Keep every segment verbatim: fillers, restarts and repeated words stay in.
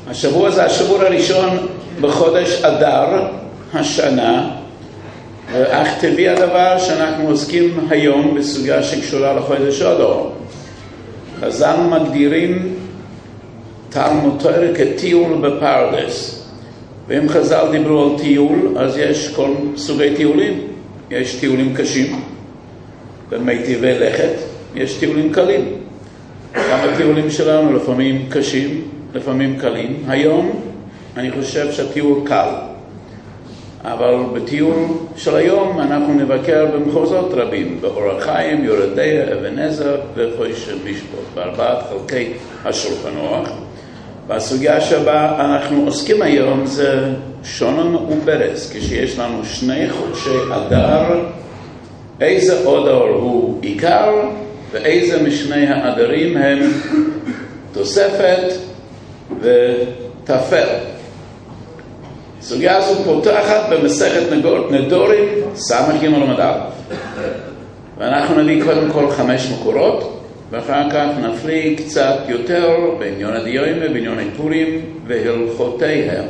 השבוע זה השבוע הראשון בחודש אדר השנה, אך טבעי הדבר שאנחנו עוסקים היום בסוגיה שקשורה לחודש אדר. חז"ל מגדירים תלמוד תורה כטיול בפרדס, ואם חז"ל דיברו על טיול, אז יש כל סוגי טיולים. יש טיולים קשים במיטיבי לכת, יש טיולים קלים. גם הטיולים שלנו לפעמים קשים, לפעמים קלים. היום אני חושב שהטיול קל, אבל בטיול של היום אנחנו נבקר במחוזות רבים, באור החיים, יורדיה, אבן עזרא וחודש משפט, בארבעת חלקי השולחן אורוך. והסוגיה שבה אנחנו עוסקים היום זה שונם וברס, כשיש לנו שני חודשי אדר, איזה אדר הוא עיקר ואיזה משני האדרים הם תוספת ותפל. הסוגיה הזו פותחת במסכת נדורים סמך ג' למדע, ואנחנו נביא קודם כל חמש מקורות, ואחר כך נפליג קצת יותר בעניין הדיומה, בעניין הפורים והלכותיהם.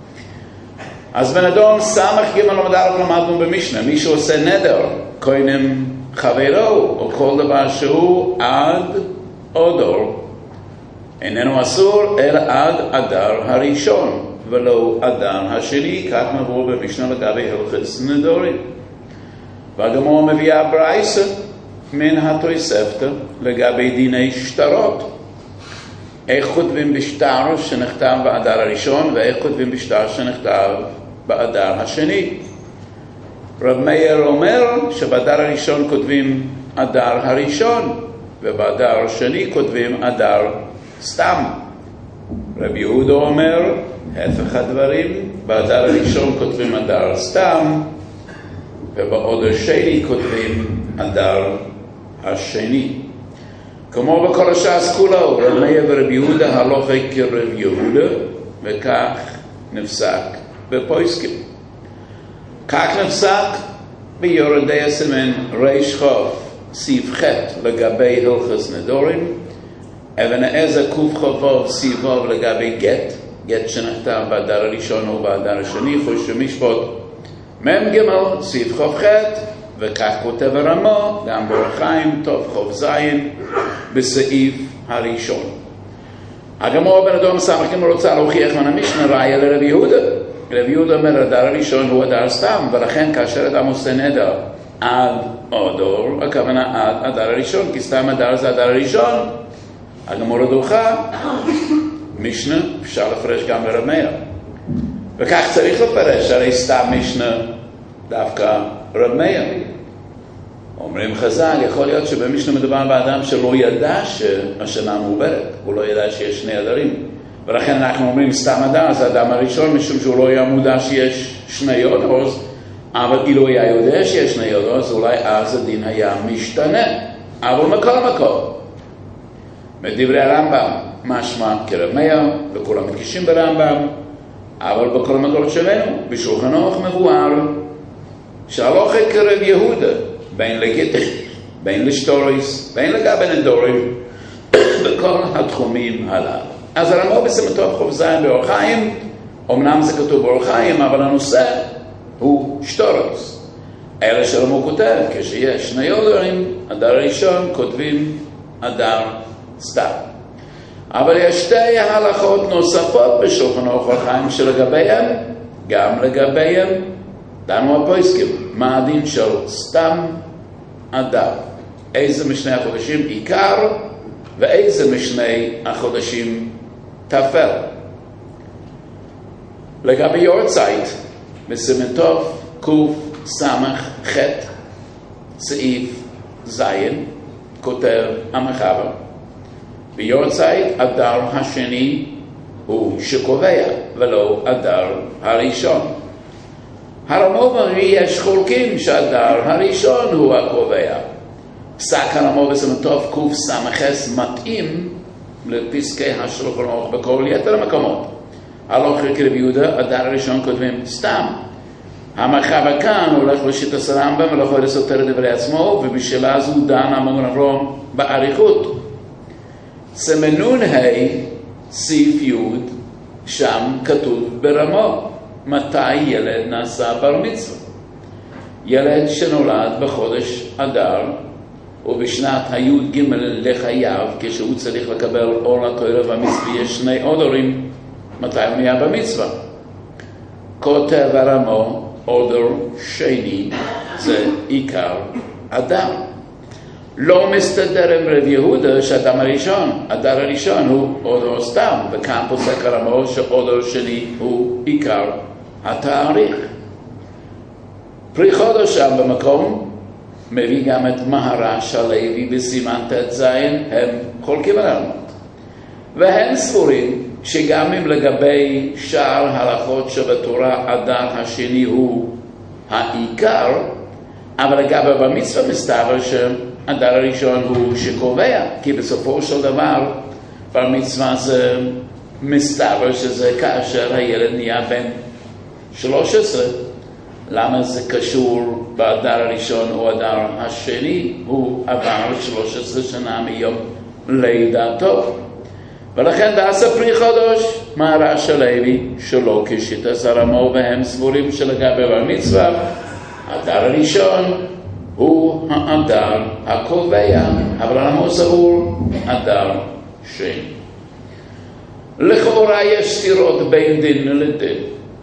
אז בנדון סמך ג' למדע למדנו במשנה, מי שעושה נדר קוינם חברו או כל דבר שהוא עד אדר איננו אסור אלא עד אדר הראשון ולא אדר השני, כך מבואר במשנה לגבי הלכות נדורים. והגמרא מביאה ברייתא מן התוספתא לגבי דיני שטרות, איך כותבים בשטר שנכתב באדר הראשון ואיך כותבים בשטר שנכתב באדר השני. רב מאיר אומר שבאדר הראשון כותבים אדר הראשון ובאדר השני כותבים אדר סתם. רב יהודה אומר הפך הדברים, באדר הראשון כותבים אדר סתם ובאדר השני כותבים אדר השני. כמו בכל הש"ס כולו, רב מאיר ורב יהודה הלכה כרב יהודה, וכך נפסק בפוסקים. כך נפסק ביורדיה סימן ריש חוף סעיף ח' לגבי הלכות נדורים, אבן עזרא קכ"ו סעיף ו' לגבי גט, גט שנכתב באדר הראשון או באדר השני, חודש משפט מ' ג' סעיף כ"ח, וכך כותב הרמ"א גם באור החיים תק"ז בסעיף הראשון. הגמרא בנדון סמך ג' רוצה להוכיח מן המשנה ראיה לרב יהודה. רב יהודה אומר הדר הראשון הוא הדר סתם, ולכן כאשר אדם עושה נדר עד אדר, הכוונה עד הדר הראשון, כי סתם הדר זה הדר הראשון. הגמרא דוחה משנה אפשר לפרש גם ברב מאיר, וכך צריך לפרש, הרי סתם משנה דווקא רב מאיר. אומרים חז"ל, יכול להיות שבמשנה מדובר באדם שלא ידע שהשנה מעוברת, הוא לא ידע שיש שני אדרים, ולכן אנחנו אומרים סתם אדר זה האדם הראשון, משום שהוא לא היה מודע שיש שני אדרים, אבל אילו היה יודע שיש שני אדרים, אז אולי אז הדין היה משתנה. אבל מכל מקום מדברי הרמב"ם משמע כרב מאיר, וכולם מתקישים ברמב"ם, אבל בכל מקום שלנו בשולחן אורוך מבואר שהלכה כרב יהודה, בין לגט, בין לשטוריס, בין לגבי נדורים, בכל התחומים הללו. אז הרמב"ם בסמטות ח"ז באור החיים, אמנם זה כתוב באור החיים, אבל הנושא הוא שטוריס. אלה שהרמב"ם כותב, כשיש שני אדרים, אדר ראשון כותבים אדר סתם. אבל יש שתי הלכות נוספות בשולחן אורוך החיים שלגביהם, גם לגביהם, דנו הפוסקים, מה הדין של סתם אדר? איזה משני החודשים עיקר ואיזה משני החודשים תפל? לגבי יורצייט, בסימן תוף קס"ח סעיף זין, כותב המחבר, ביורצייט אדר השני הוא שקובע ולא אדר הראשון. הרמב"ם יש חולקים שהאדר הראשון הוא הקובע. פסק הרמב"ם בסימן תוף קס"ח מתאים לפסקי השולחן אורוך בכל יתר המקומות. הלכה כרב יהודה, אדר הראשון כותבים סתם. המחבר כאן הולך לשיטת הרמב"ם ולא יכול לסותר דברי עצמו, ובשאלה זו דן המגן אברהם באריכות. סימן נ"ה סעיף י' שם כתוב ברמו מתי ילד נעשה בר מצווה. ילד שנולד בחודש אדר ובשנת הי' ג' לחייו, כשהוא צריך לקבל אור התורה והמצווה, יש שני אודרים מתי הוא נהיה במצווה. כותב הרמו, אודר שני, זה עיקר אדם. לא מסתדר עם רב יהודה שאדם הראשון, אדר הראשון הוא אודר סתם, וכאן פוסק הרמו שאודר שני הוא עיקר התאריך. פרי חודש שם במקום מביא גם את מהר"ש הלוי בסימן ט"ז, הם חולקים על הרמות. והם סבורים שגם אם לגבי שאר הלכות שבתורה אדר השני הוא העיקר, אבל לגבי במצווה מסתבר שאדר הראשון הוא שקובע, כי בסופו של דבר במצווה זה מסתבר שזה כאשר הילד נהיה בן שלוש עשרה. למה זה קשור באדר הראשון או אדר השני? הוא עבר שלוש עשרה שנה מיום לידתו. ולכן דעשה פרי חודש מהר"ש הלוי שלא כשיטת הרמו, והם סבורים שלגבי בר מצווה האדר הראשון הוא האדר הקובע, אבל הרמו סבור אדר שני. לכאורה יש סתירות בין דין לדין.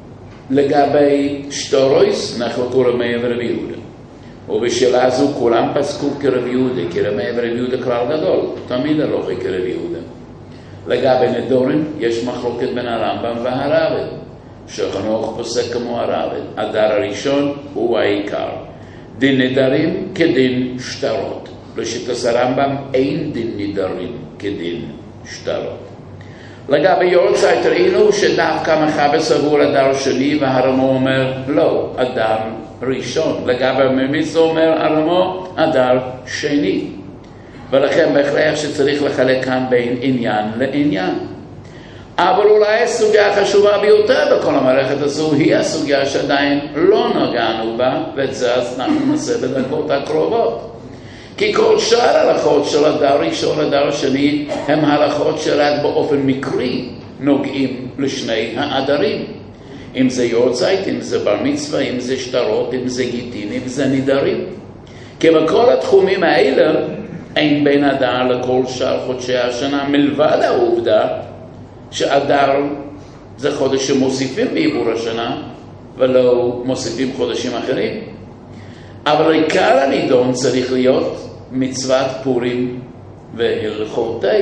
לגבי שטורויס נחלקו רמי ורב יהודה, ובשאלה זו כולם פסקו כרב יהודה, כי רמי ורב יהודה כלל גדול, תמיד הלוכי כרב יהודה. לגבי נדורים יש מחלוקת בין הרמב"ם והר"ב"ד, שחנוך פוסק כמו הר"ב"ד, אדר הראשון הוא העיקר. דין נדרים כדין שטרות, לשיטת הרמב"ם אין דין נדרים כדין שטרות. לגבי יורצייט ראינו שדווקא מחבר סבור אדר שני, והרמו אומר לא, אדר ראשון. לגבי ממצווה אומר הרמו אדר שני, ולכן בהכרח שצריך לחלק כאן בין עניין לעניין. אבל אולי הסוגיה החשובה ביותר בכל המערכת הזו היא הסוגיה שעדיין לא נגענו בה, ואת זה אז אנחנו נעשה בדקות הקרובות. כי כל שאר ההלכות של אדר ראשון אדר שני הם הלכות שרק באופן מקרי נוגעים לשני האדרים. אם זה יורצייט, אם זה בר מצווה, אם זה שטרות, אם זה גיטין, אם זה נדרים. כי בכל התחומים האלה אין בין אדר לכל שאר חודשי השנה, מלבד העובדה שאדר זה חודש שמוסיפים בעיבור השנה ולא מוסיפים חודשים אחרים. אבל עיקר הנידון צריך להיות מצוות פורים והלכותי.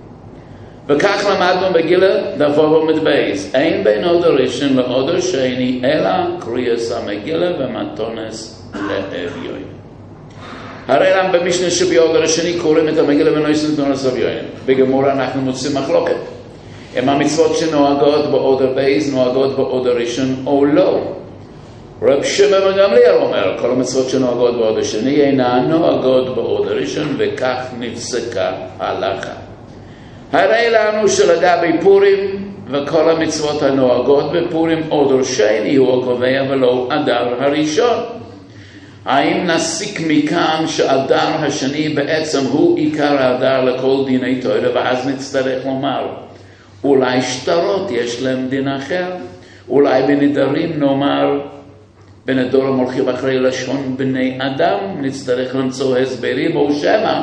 וכך למדנו בגילה דף עמוד בייס, אין בין אודר ראשון לאודר שני אלא קריאת המגילה ומתונס לאביון. הרי למה במשנה שבאודר השני קוראים את המגילה ונועסים מתונס לאביון? בגמורה אנחנו מוצאים מחלוקת אם המצוות שנוהגות באודר בייס נוהגות באודר ראשון או לא. רב שמעון בן גמליאל אומר, כל המצוות שנוהגות באודר שני אינן נוהגות באודר ראשון, וכך נפסקה הלכה. הרי לנו שלגבי פורים וכל המצוות הנוהגות בפורים אודר שני הוא הקובע ולא אדר הראשון. האם נסיק מכאן שאדר השני בעצם הוא עיקר האדר לכל דיני תורה, ואז נצטרך לומר אולי שטרות יש להם דין אחר, אולי בנדרים נאמר בנדורים הולכים אחרי לשון בני אדם, נצטרך למצוא הסברים, או שמה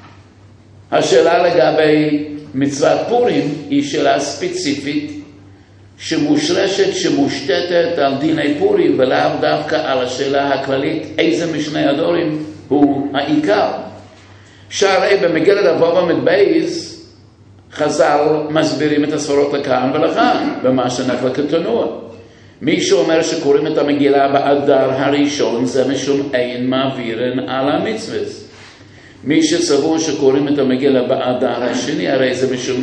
השאלה לגבי מצוות פורים היא שאלה ספציפית שמושרשת, שמושתתת על דיני פורים ולאו דווקא על השאלה הכללית איזה משני הדורים הוא העיקר. שהרי במגילת דף עמוד בייס חז"ל מסבירים את הסברות לכאן ולכאן במה שנחלק כתנוע. מי שאומר שקוראים את המגילה באדר הראשון זה משום אין מעבירן על המצוות. מי שסבור שקוראים את המגילה באדר השני הרי זה משום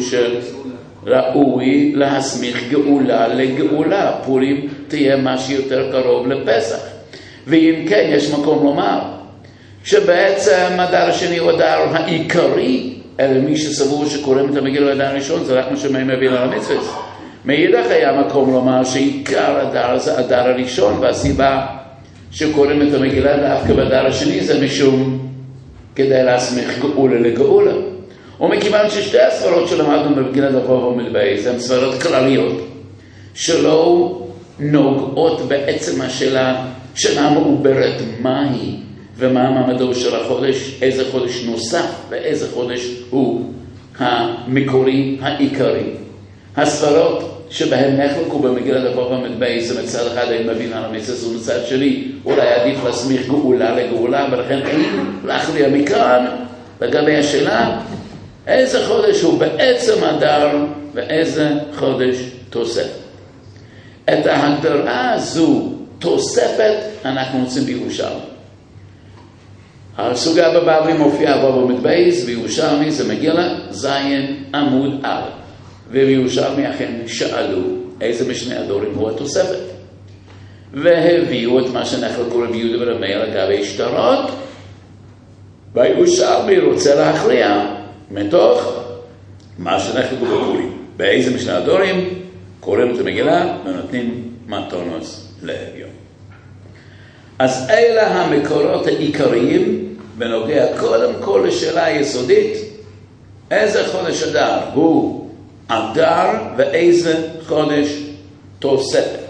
שראוי להסמיך גאולה לגאולה. פורים תהיה מה שיותר קרוב לפסח. ואם כן יש מקום לומר שבעצם הדר השני הוא הדר העיקרי, אלא מי שסבור שקוראים את המגילה באדר הראשון זה רק מה שמעביר על המצוות. מאידך היה מקום לומר שעיקר הדר זה הדר הראשון, והסיבה שקוראים את המגילה דווקא בדר השני זה משום כדי להסמיך גאולה לגאולה. ומכיוון ששתי הסברות שלמדנו במגילת דף עמוד בייס הן סברות כלליות, שלא נוגעות בעצם השאלה שנה מעוברת מהי ומה מעמדו של החודש, איזה חודש נוסף ואיזה חודש הוא המקורי העיקרי. הסברות שבהם נחלקו במגילת אבות במדבר, זה מצד אחד הם מבין על המצס ומצד שני אולי עדיף להסמיך גאולה לגאולה, ולכן אין להכריע מכאן לגבי השאלה איזה חודש הוא בעצם אדר ואיזה חודש תוספת. את ההגדרה הזו תוספת אנחנו מוצאים בירושלמי. הסוגיה בבבלי מופיעה בו במדבייס, בירושלמי זה מגילה זין עמוד א', ובירושלמי אכן שאלו איזה משני הדורים הוא התוספת. והביאו את מה שנחלקו רבי יהודה ורבי מאיר לגבי שטרות, והירושלמי רוצה להכריע מתוך מה שנחלקו בפורים. באיזה משני הדורים קוראים את המגילה ונותנים מתונוס לאביון. אז אלה המקורות העיקריים בנוגע קודם כל לשאלה היסודית, איזה חודש אדר הוא אדר ואיזה חודש תוספת.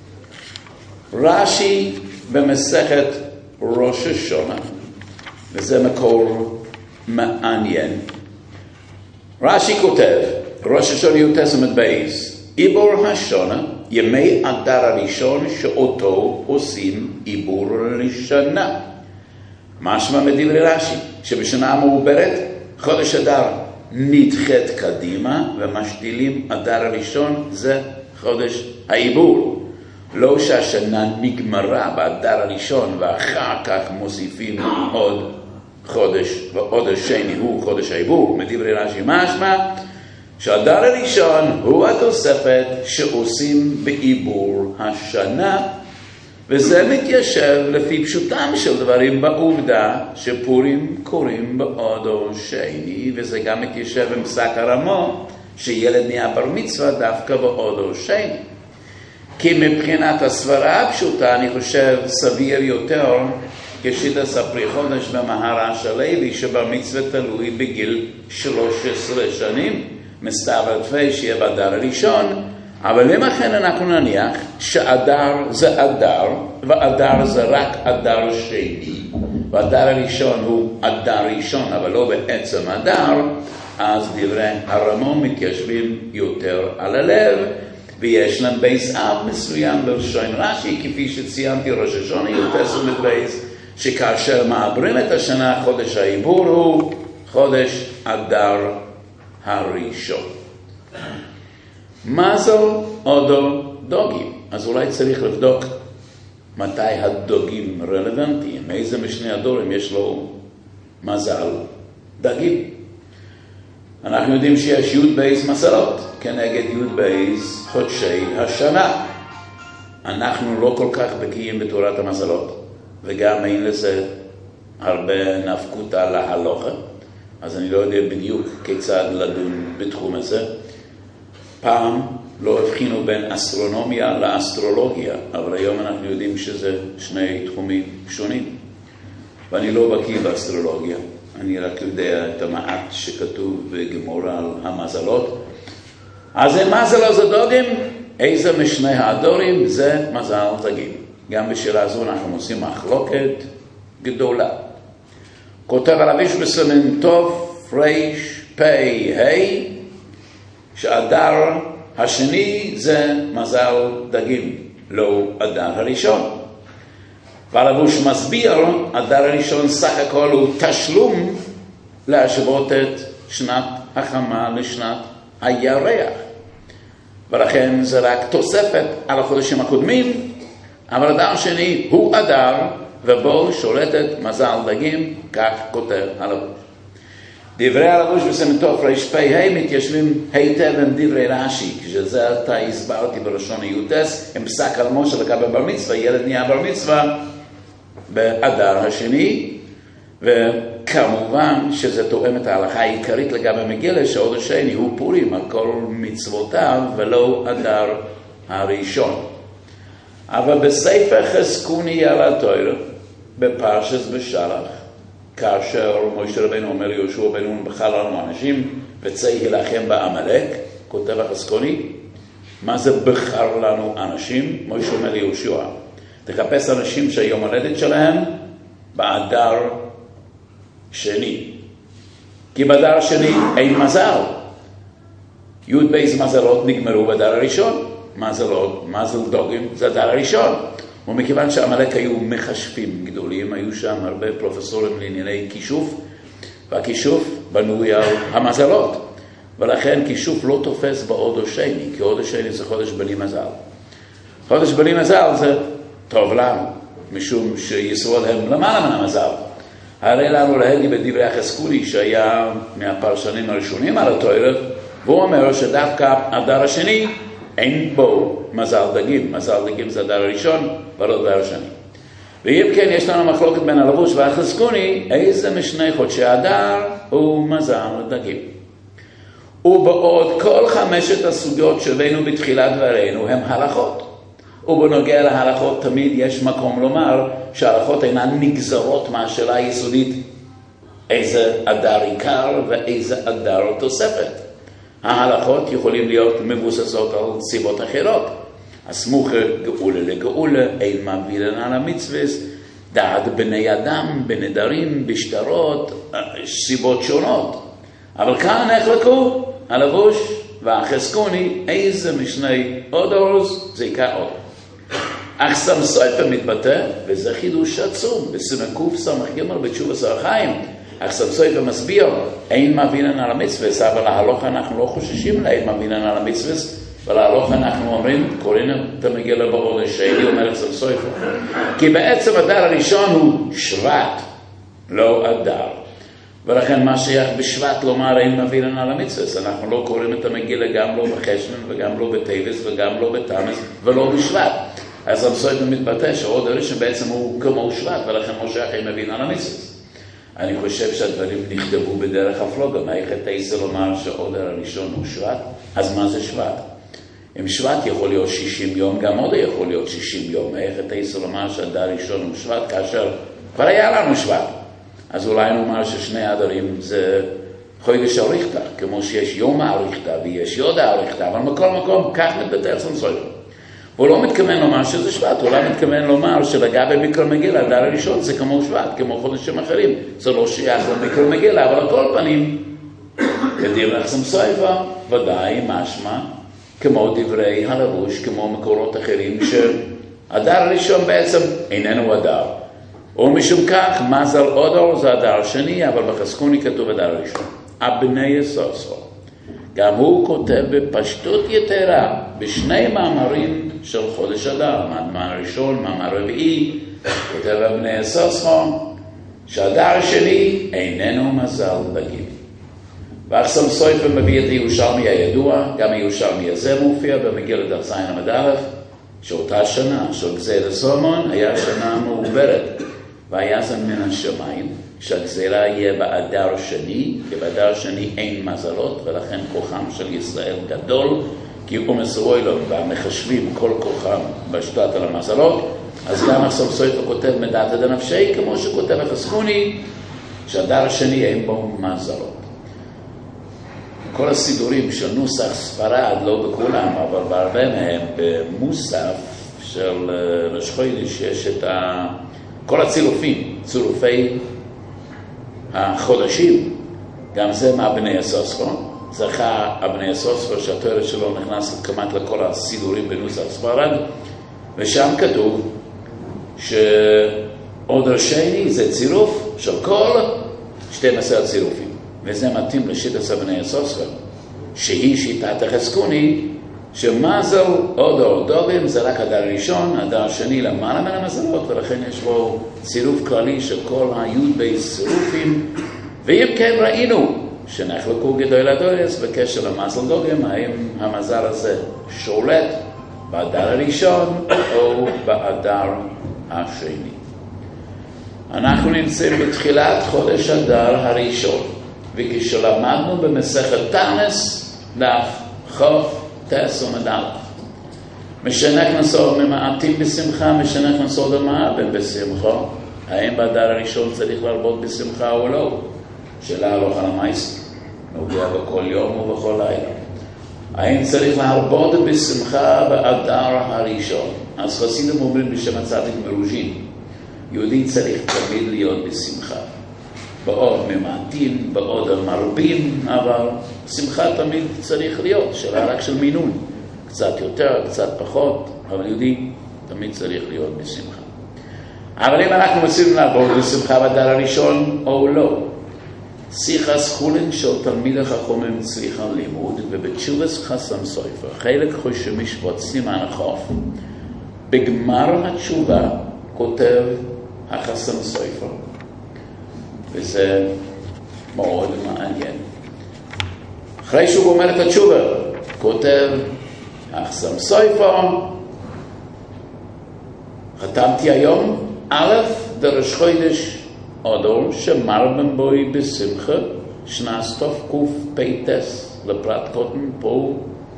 רש"י במסכת ראש השונה, וזה מקור מעניין. רש"י כותב, ראש השונה י"ט עמוד בייס, עיבור השונה, ימי אדר הראשון שאותו עושים עיבור לשנה. משמע מדברי רש"י, שבשנה המעוברת חודש אדר נדחת קדימה ומשתילים אדר הראשון, זה חודש העיבור. לא שהשנה נגמרה באדר הראשון ואחר כך מוסיפים עוד חודש, ועוד השני הוא חודש העיבור. מדברי רש"י משמע שהאדר הראשון הוא התוספת שעושים בעיבור השנה, וזה מתיישב לפי פשוטם של דברים בעובדה שפורים קוראים בעודו שני, וזה גם מתיישב עם פסק הרמו שילד נהיה בר מצווה דווקא בעודו שני. כי מבחינת הסברה הפשוטה אני חושב סביר יותר כשיטת ספרי חודש במהר"ש הלוי שבר מצווה תלוי בגיל שלוש עשרה שנים, מסתבר תפי שיהיה באדר הראשון. אבל אם אכן אנחנו נניח שאדר זה אדר, ואדר זה רק אדר שני, ואדר הראשון הוא אדר ראשון אבל לא בעצם אדר, אז דברי הרמון מתיישבים יותר על הלב, ויש להם בייס אב מסוים בלשון רש"י, כפי שציינתי ראש השונה י"ט עמוד בייס, שכאשר מעברים את השנה חודש העיבור הוא חודש אדר הראשון. מזל אודו דוגים. אז אולי צריך לבדוק מתי הדוגים רלוונטיים, איזה משני הדורים יש לו מזל דגים. אנחנו יודעים שיש י' בייס מסלות כנגד י' בייס חודשי השנה. אנחנו לא כל כך בקיאים בתורת המסלות, וגם אין לזה הרבה נפקותא להלכה, אז אני לא יודע בדיוק כיצד לדון בתחום הזה. פעם לא הבחינו בין אסטרונומיה לאסטרולוגיה, אבל היום אנחנו יודעים שזה שני תחומים שונים. ואני לא בקיא באסטרולוגיה, אני רק יודע את המעט שכתוב בגמרא על המזלות. אז זה מזל הזדוגים, איזה משני הדורים זה מזל דגים. גם בשאלה הזו אנחנו עושים מחלוקת גדולה. כותב הרב איש בסימן טוב ריש פי ה' שאדר השני זה מזל דגים, לא אדר הראשון. והרבוש מסביר, אדר הראשון סך הכל הוא תשלום להשוות את שנת החמה לשנת הירח. ולכן זה רק תוספת על החודשים הקודמים, אבל אדר שני הוא אדר, ובו שולטת מזל דגים, כך כותב הרבוש. דברי הרבוש בסימן טוב ריש פי ה' מתיישבים היטב עם דברי רש"י, כשזה אתה הסברתי בלשון י"ס, עם פסק על משה לגבי בר מצווה, ילד נהיה בר מצווה באדר השני, וכמובן שזה תואם את ההלכה העיקרית לגבי מגילה, שעוד השני הוא פורים על כל מצוותיו ולא אדר הראשון. אבל בספר חזקוני על התורה, בפרשת בשלח, כאשר משה רבנו אומר ליהושע בן נון בחר לנו אנשים וצא הילחם בעמלק, כותב החזקוני, מה זה בחר לנו אנשים? מוישה אומר ליהושע, תחפש אנשים שהיום הולדת שלהם באדר שני. כי באדר שני אין מזל. י' בייז מזלות נגמרו באדר הראשון. מזלות, מזל דוגים, זה הדר הראשון. ומכיוון שעמלק היו מחשבים גדולים, היו שם הרבה פרופסורים לענייני כישוף, והכישוף בנוי על המזלות. ולכן כישוף לא תופס בעוד השני, כי עוד השני זה חודש בלי מזל. חודש בלי מזל זה טוב לנו, משום שישראל הם למעלה מן המזל. הרי לנו להגיד בדברי החזקולי שהיה מהפרשנים הראשונים על התורה, והוא אומר שדווקא הדר השני אין בו מזל דגים. מזל דגים זה הדר הראשון ולא הדר השני. ואם כן יש לנו מחלוקת בין הלבוש והחזקוני, איזה משני חודשי הדר הוא מזל דגים. ובעוד כל חמשת הסוגיות שהבאנו בתחילת דברינו הם הלכות. ובנוגע להלכות תמיד יש מקום לומר שההלכות אינן נגזרות מהשאלה היסודית איזה אדר עיקר ואיזה אדר תוספת. ההלכות יכולים להיות מבוססות על סיבות אחרות. הסמוך גאולה לגאולה, אין מעבירן על המצווה, דעת בני אדם, בנדרים, בשטרות, סיבות שונות. אבל כאן נחלקו הלבוש והחזקוני, איזה משני אודורס זה עיקר עוד. אך סמסויפה מתבטא, וזה חידוש עצום, בסימן קוף סמך ג' בתשובה שר החיים. אך סמסויפה מסביר, אין מעבינן על המצווה, אבל להלוך אנחנו לא חוששים לה, אין מעבינן על המצווה, ולהלוך אנחנו אומרים, קוראים את המגילה בעוד השני, אומר סמסויפה. כי בעצם הדר הראשון הוא שבט, לא הדר. ולכן מה שייך בשבט לומר אין מעבינן על המצווה, אנחנו לא קוראים את המגילה גם לא בחשבון וגם לא בטבס וגם לא בתמס ולא בשבט. אז סמסויפה מתבטא שעוד הראשון בעצם הוא כמו שבט, ולכן מושך אין מבין על המצווה. אני חושב שהדברים נכתבו בדרך הפלוגה, מה איך תעשה לומר שעוד הראשון הוא שבט? אז מה זה שבט? אם שבט יכול להיות שישים יום, גם עוד יכול להיות שישים יום. איך תעשה לומר שהדר הראשון הוא שבט, כאשר כבר היה לנו שבט. אז אולי נאמר ששני הדרים זה חודש אריכתא, כמו שיש יום האריכתא ויש יוד האריכתא, אבל מכל מקום כך מתבטא סמסויפה. הוא לא מתכוון לומר שזה שבט, הוא לא מתכוון לומר שלגבי מקרא מגילה, הדר הראשון זה כמו שבט, כמו חודשים אחרים. זה לא שייך למקרא מגילה, אבל על כל פנים, כדברי סמסויפה, ודאי משמע, כמו דברי הלבוש, כמו מקורות אחרים, שהדר הראשון בעצם איננו הדר. ומשום כך, מזל אודור זה הדר השני, אבל בחזקוני כתוב הדר הראשון. אבני יסוסו. גם הוא כותב בפשטות יתרה, בשני מאמרים של חודש אדר, מאמר ראשון, מאמר רביעי, כותב אבני יסוסו, שהדר השני איננו מזל דגים. ואך סמסויפה מביא את הירושלמי הידוע, גם הירושלמי הזה מופיע במגילה דף זין עמוד א', שאותה שנה של גזירת סולומון היה שנה מעוברת, והיה זה מן השמיים, שהגזירה יהיה באדר שני, כי באדר שני אין מזלות, ולכן כוחם של ישראל גדול, כי הוא מסרוילון והמחשבים כל כוחם בשתת על המזלות, אז גם הסמסויפה כותב מדעת עד הנפשי, כמו שכותב החזקוני, שהדר השני אין בו מזלות. כל הסידורים של נוסח ספרד, לא בכולם, אבל בהרבה מהם, במוסף של ראש חודש, יש את ה... כל הצילופים, צילופי החודשים, גם זה מאבני הסוספו. זכה אבני הסוספו שהתוארת שלו נכנס כמעט לכל הסידורים בנוסח ספרד, ושם כתוב שעוד השני זה צילוף של כל שתים עשרה הצילופים. וזה מתאים לשיטת אבני הסוספו, שהיא שיטת החזקוני, שמזל אודור דובים זה רק הדר הראשון, הדר השני למעלה מן המזלות, ולכן יש בו צירוף כללי של כל היוד בצירופים. ואם כן ראינו שנחלקו גדול הדורס בקשר למזל דובים, האם המזל הזה שולט באדר הראשון או באדר השני. אנחנו נמצאים בתחילת חודש אדר הראשון, וכשלמדנו במסכת תענס דף חוף תס ומדל. משנכנסו ממעטים בשמחה, משנכנסו במעטים בשמחה. האם באדר הראשון צריך להרבות בשמחה או לא? שאלה הלוך על המייס, נוגע בכל יום ובכל לילה. האם צריך להרבות בשמחה באדר הראשון? אז חסידים אומרים בשם הצדיק מרוז'ין, יהודי צריך תמיד להיות בשמחה. בעוד ממעטים, בעוד מרבים, אבל שמחה תמיד צריך להיות, שאלה רק של מינון. קצת יותר, קצת פחות, אבל יהודי תמיד צריך להיות בשמחה. אבל אם אנחנו רוצים לעבוד בשמחה באדר הראשון או לא, שיחס חולין של תלמיד החכמים צריכה לימוד, ובתשובס חסם סופר, חלק חושבים משפט סימן החוף, בגמר התשובה כותב החסם סופר, וזה מאוד מעניין. אחרי שהוא אומר את התשובה, כותב החסם סופר, חתמתי היום, א' דרש חודש אודור שמרבן בוי בשמחה, שנס תוף קוף פייטס לפרט קוטן פה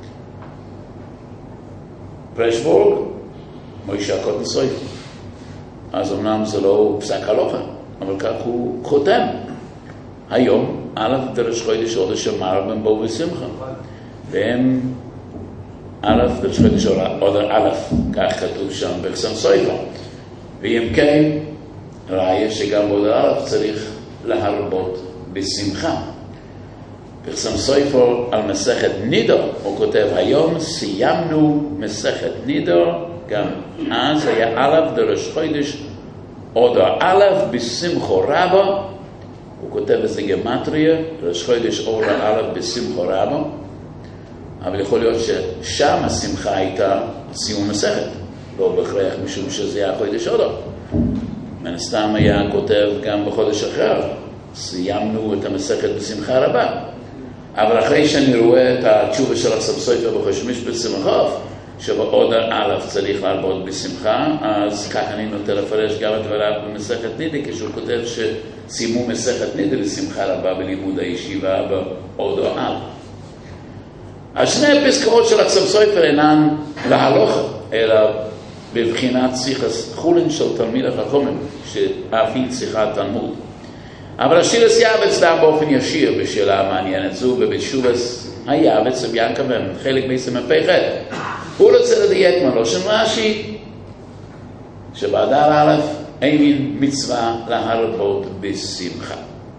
פרשבורג, מוישה קוטן סויף. אז אמנם זה לא פסק הלוכה, אבל כך הוא חותם. היום, א' דרש חודש אודור שמרבן בוי בשמחה. והם א' דרש חודש אודור א', כך כתוב שם בחסם סויפה. ואם כן, ראיה שגם באודר א' צריך להרבות בשמחה. פרסם סופר על מסכת נידו, הוא כותב, היום סיימנו מסכת נידו, גם אז היה א' דרש חודש, אודר א' בשמחו רבה, הוא כותב איזה גמטריה, דרש חודש אודר א' בשמחו רבה, אבל יכול להיות ששם השמחה הייתה סיום מסכת, לא בהכרח משום שזה היה חודש אודר. מן הסתם היה כותב גם בחודש אחר, סיימנו את המסכת בשמחה רבה. אבל אחרי שאני רואה את התשובה של הסבסויפה בחושמיש בשמחוף, שבאודר א' צריך להרבות בשמחה, אז כך אני נוטה לפרש גם את דבריו במסכת נידי, כשהוא כותב שסיימו מסכת נידי בשמחה רבה בלימוד הישיבה באודר א'. השני הפסקאות של הסבסויפה אינן להלוכה, אלא בבחינת שיחס חולין של תלמיד החכמים, שאף היא שיחת תלמוד. אבל השיר יעבץ דם באופן ישיר בשאלה המעניינת זו, ובתשובס היעבץ וביענקבם, חלק בעצם הפ"ח. הוא רוצה לדייק מלושן רש"י, שבאדר א' אין מצווה להרבות בשמחה.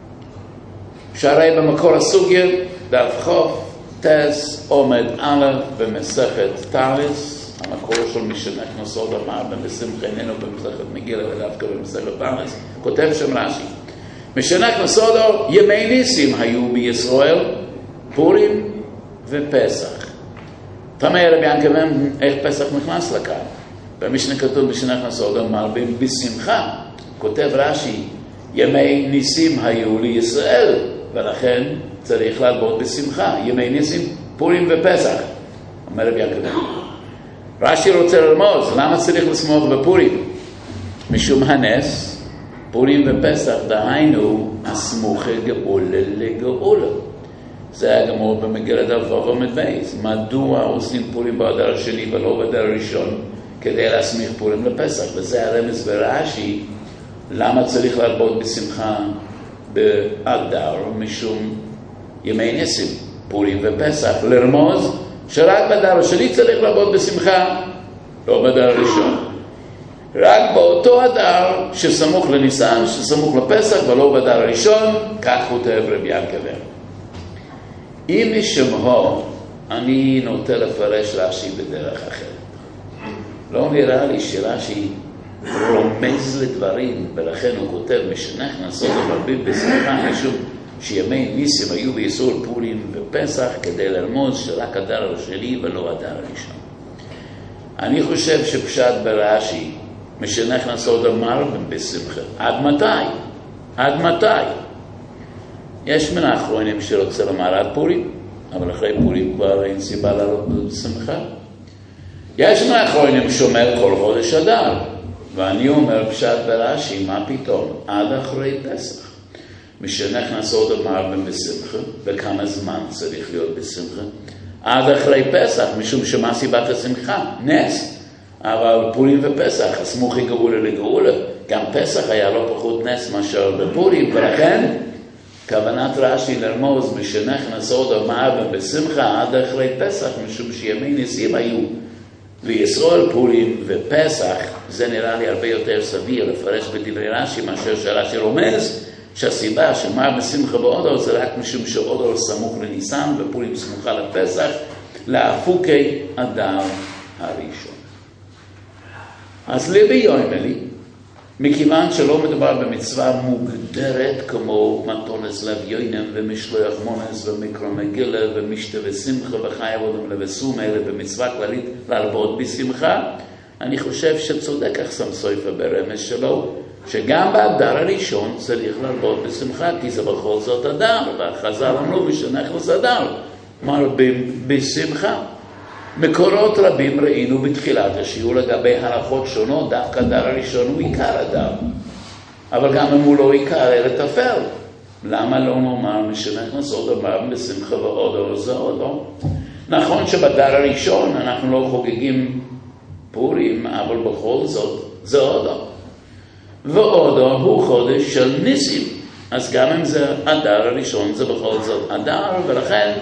שהרי במקור הסוגיה, דף חוף, תס עומד א' במסכת תריס, המקור של משנה כנסות אמר במסמך איננו במסכת מגילה ודווקא במסכת פרס, כותב שם רש"י, משנה כנסות ימי ניסים היו בישראל, פורים ופסח. תמה רבי ינקבן איך פסח נכנס לכאן? במשנה כתוב משנה כנסות מרבים בשמחה, כותב רש"י, ימי ניסים היו לישראל, ולכן צריך להרבות בשמחה, ימי ניסים, פורים ופסח. אומר רבי ינקבן, רש"י רוצה לרמוז, למה צריך לשמוח בפורים? משום הנס, פורים ופסח, דהיינו, הסמוכה גאולה לגאולה. זה היה גמור במגילת אבות ומדבייס. מדוע עושים פורים באדר השני ולא באדר הראשון, כדי להסמיך פורים לפסח? וזה הרמז ברש"י, למה צריך להרבות בשמחה באדר, משום ימי ניסים, פורים ופסח, לרמוז, שרק בדר השני צריך לעבוד בשמחה, לא בדר הראשון. רק באותו הדר שסמוך לניסן, שסמוך לפסח ולא בדר הראשון, כך כותב רבי ינקבן. אם משמעו, אני נוטה לפרש רש"י בדרך אחרת. לא נראה לי שרש"י רומז לדברים, ולכן הוא כותב משנכנסות ומרבים בשמחה, משום שימי ניסים היו בישראל פורים ופסח, כדי לרמוז שרק הדר השני ולא הדר הראשון. אני חושב שפשט ברש"י, משנכנסות ומרבים בשמחה. עד מתי? עד מתי? יש מן האחרונים שרוצה לומר עד פורים, אבל אחרי פורים כבר אין סיבה לעלות בשמחה. יש מן האחרונים שומר כל חודש אדר, ואני אומר פשט ברש"י, מה פתאום? עד אחרי פסח. משנכנסות ומרבים בשמחה, וכמה זמן צריך להיות בשמחה? עד אחרי פסח, משום שמה סיבת השמחה? נס. אבל פורים ופסח, הסמוכי גאולה לגאולה, גם פסח היה לא פחות נס מאשר בפורים, ולכן כוונת רש"י לרמוז משנכנס עוד המעבר בשמחה עד אחרי פסח, משום שימי ניסים היו לישראל פורים ופסח. זה נראה לי הרבה יותר סביר לפרש בדברי רש"י מאשר שרש"י רומז שהסיבה שמעבר בשמחה באודו זה רק משום שאודו סמוך לניסן ופורים סמוכה לפסח, להפוקי אדר הראשון. אז ליבי יוימלי, מכיוון שלא מדובר במצווה מוגדרת כמו מתונס לב יוינם ומשלוח מונס ומקרא מגילה ומשתה ושמחה וחי עבודם לבסום, אלה במצווה כללית להרבות בשמחה, אני חושב שצודק אחסם סויפה ברמז שלו, שגם באדר הראשון צריך להרבות בשמחה, כי זה בכל זאת אדר, והחז"ל אמרו ושנכנס אדר, מרבים בשמחה. מקורות רבים ראינו בתחילת השיעור לגבי הלכות שונות, דווקא הדר הראשון הוא עיקר הדר, אבל גם אם הוא לא עיקר אלא תפל. למה לא נאמר משנכנס עוד אמר בשמחה ועודו זה עודו? נכון שבדר הראשון אנחנו לא חוגגים פורים, אבל בכל זאת זה עודו, ועודו הוא חודש של ניסים, אז גם אם זה הדר הראשון זה בכל זאת הדר, ולכן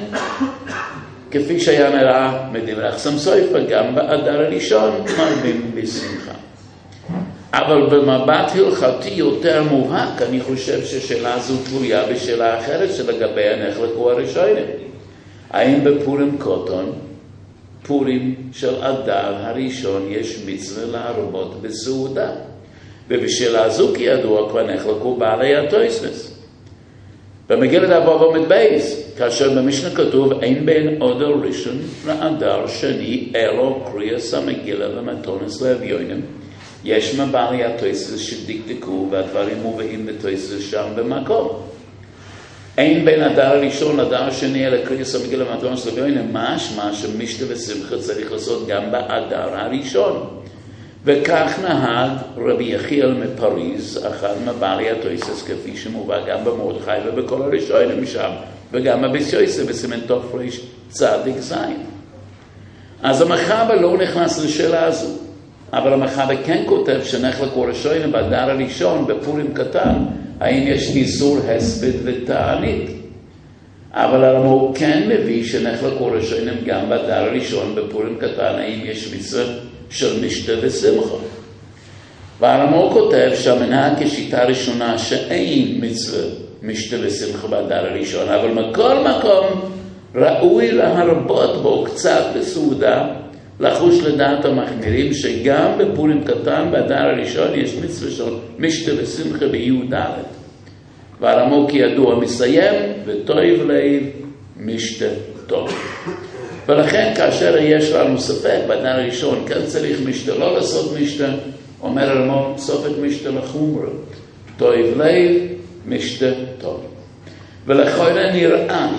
כפי שהיה נראה מדברי אחסם סויפה, גם באדר הראשון מרבים בשמחה. אבל במבט הלכתי יותר מובהק, אני חושב ששאלה זו תלויה בשאלה אחרת שלגבי הנחלקו הראשונים. האם בפורים קוטון, פורים של אדר הראשון, יש מצווה להרבות בסעודה? ובשאלה זו כידוע כבר נחלקו בעלי התוספות. במגילת אבות עמוד בייס, כאשר במשנה כתוב אין בין אדר ראשון לאדר שני אלו קריאס המגילה ומתונס לב יוינם, יש מבעלי התוספות שדקדקו והדברים מובאים בתוספות שם במקום. אין בין אדר הראשון לאדר השני אלו קריאס המגילה ומתונס לב יוינם, משמע שמשתה ושמחה צריך לעשות גם באדר הראשון. וכך נהג רבי יחיאל מפריז, אחד מבעלי התוספות, כפי שמובא גם במרדכי ובכל הראשונים משם, וגם בביס בסימן תופריש צדיק זין. אז המחבר לא נכנס לשאלה הזו, אבל המחבר כן כותב שנחלקו ראשונים באדר הראשון בפורים קטן, האם יש איסור הספד ותענית. אבל הרמ"א כן מביא שנחלקו ראשונים גם באדר הראשון בפורים קטן, האם יש מצווה של משתה ושמחה. והרמ"א כותב שהמנהג כשיטה ראשונה שאין מצווה משתה ושמחה באדר הראשון, אבל מכל מקום ראוי להרבות בו קצת בסעודה, לחוש לדעת המחמירים שגם בפורים קטן באדר הראשון יש מצווה של משתה ושמחה בי"ד. והרמ"א כידוע מסיים וטוב לב משתה טוב. ולכן כאשר יש לנו ספק באדר הראשון כן צריך משתה, לא לעשות משתה, אומר הרמ"א סופק משתה לחומרה, טוב לב משתה טוב. ולכן נראה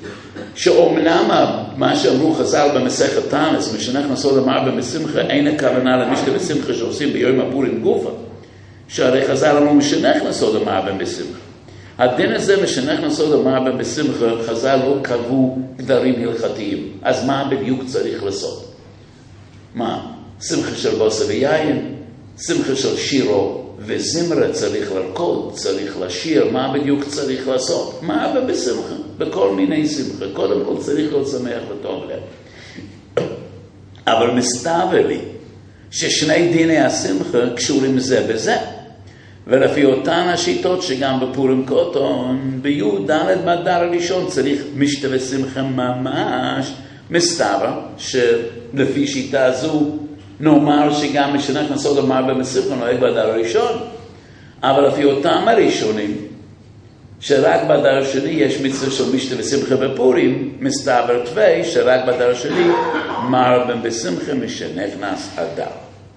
שאומנם מה שאמרו חז"ל במסכת תנס, משנכנס עוד אמר בשמחה, אין הכוונה למשתה ושמחה שעושים ביום הפורים גופה, שהרי חז"ל אמרו משנכנס עוד אמר בשמחה. הדין הזה משנכנס עוד אמר בשמחה, חז"ל לא קבעו גדרים הלכתיים. אז מה בדיוק צריך לעשות? מה? שמחה של בוסה ויין? שמחה של שירו וזמרה צריך לרקוד, צריך לשיר, מה בדיוק צריך לעשות? מה בשמחה? בכל מיני שמחה. קודם כל צריך להיות שמח וטוב לב. אבל מסתבר לי ששני דיני השמחה קשורים זה בזה. ולפי אותן השיטות שגם בפורים קוטון, בי"ד באדר הראשון צריך משתה ושמחה ממש, מסתבר שלפי שיטה זו נאמר שגם משנכנס עוד אמר בשמחה נוהג באדר הראשון, אבל לפי אותם הראשונים שרק באדר השני יש מצווה של משתה ושמחה בפורים, מסתבר תווי שרק באדר השני מרבים בשמחה משנכנס אדר.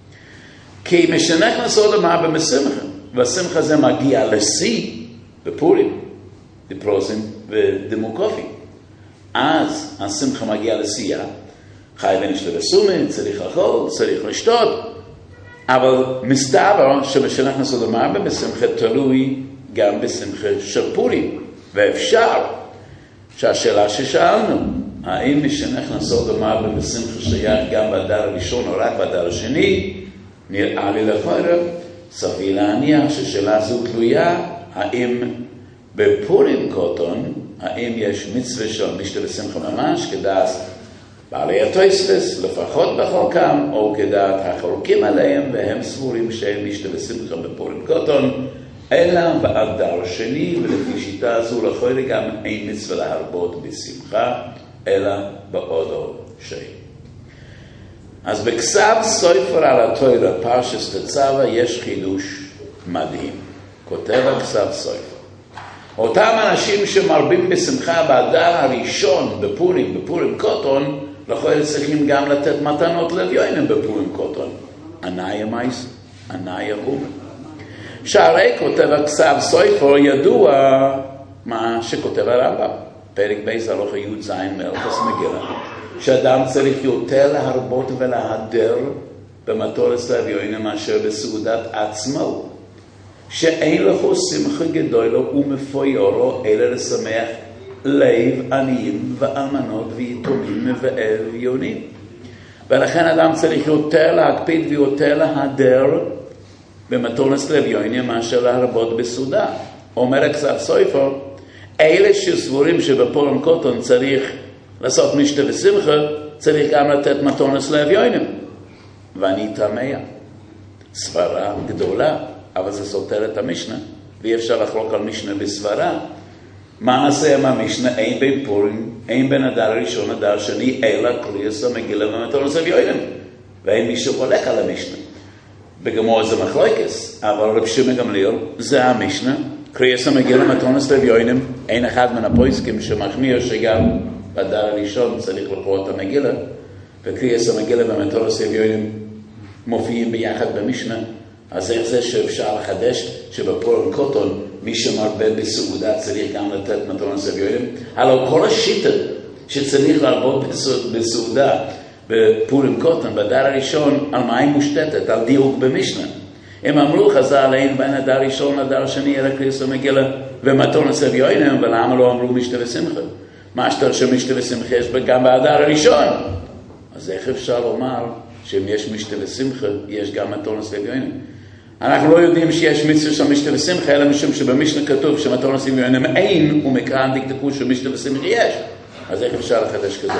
כי משנכנס עוד אמר בשמחה, והשמחה זה מגיע לשיא בפורים, דפרוזים ודמוקופים. אז השמחה מגיע לשיאה, חי ונשתה בסומן, צריך לאכול, צריך לשתות, אבל מסתבר שבשנכנס עוד אמר בשמחה תלוי גם בשמחה של פורים, ואפשר שהשאלה ששאלנו, האם משנכנס עוד אמר בשמחה שייך גם באדר הראשון או רק באדר השני, נראה לי לכאורה, סביר להניח ששאלה זו תלויה, האם בפורים קוטון, האם יש מצווה של משתה ושמחה ממש, כדעת בעלי התוספות, לפחות בחלקם, או כדעת החלוקים עליהם, והם סבורים שהם משתה ושמחה בפורים קוטון, אלא באדר שני, ולפי שיטה הזו לכל גם אין מצווה להרבות בשמחה, אלא באודו שני. אז בכסף סופר על התורה, פרשת תצווה, יש חידוש מדהים. כותב הכסף סופר. אותם אנשים שמרבים בשמחה באדר הראשון בפורים, בפורים קוטון, לכל צריכים גם לתת מתנות לוויונים בפורים קוטון. ענאי המייס, ענאי ההום. שהרי כותב הכסף סופר ידוע מה שכותב הרמב"ם. פרק בייס הלכה י' ז' מאלכס מגילה. שאדם צריך יותר להרבות ולהדר במתורס לוויונים מאשר בסעודת עצמו. שאין לכו שמחה גדולו ומפויורו אלא לשמח לב עניים ואלמנות ויתומים ואביונים. ולכן אדם צריך יותר להקפיד ויותר להדר במתורס לוויונים מאשר להרבות בסעודה. אומר הכסף סופר, אלה שסבורים שבפורים קוטון צריך לעשות משתה ושמחה, צריך גם לתת מתונס לאביונים. ואני תמה. סברה גדולה, אבל זה סותר את המשנה, ואי אפשר לחלוק על משנה בסברה. מה נעשה עם המשנה? אין בין פורים, אין בין הדר ראשון הדר שני, אלא קריאס המגילה ומתונס לאביונים. ואין מישהו חולק על המשנה. בגמור זה מחלוקס, אבל רב שמעון גמליאל זה המשנה, קריאס המגילה ומתונס לאביונים, אין אחד מן הפוסקים שמחמיר שגם בדר הראשון צריך לקרוא את המגילה, וקריאס המגילה ומתונס לאביונים מופיעים ביחד במשנה. אז איך זה שאפשר לחדש שבפורים קוטון מי שמרבה בסעודה צריך גם לתת מתונס לאביונים? הלוא כל השיטה שצריך להרבות בסעודה בפורים קוטון בדר הראשון, על מה היא מושתתת? על דיוק במשנה. הם אמרו חז"ל אין בין הדר הראשון לדר השני אלא קריאס המגילה ומתונס לאביונים, ולמה לא אמרו משתה ושמחה? מה שאתה שמשתה ושמחה יש גם באדר הראשון. אז איך אפשר לומר שאם יש משתה ושמחה יש גם מתונס לאביונים? אנחנו לא יודעים שיש מצווה של משתה ושמחה, אלא משום שבמשנה כתוב שמתונס לאביונים אין, ומכאן דקדקו שמשתה ושמחה יש. אז איך אפשר לחדש כזה?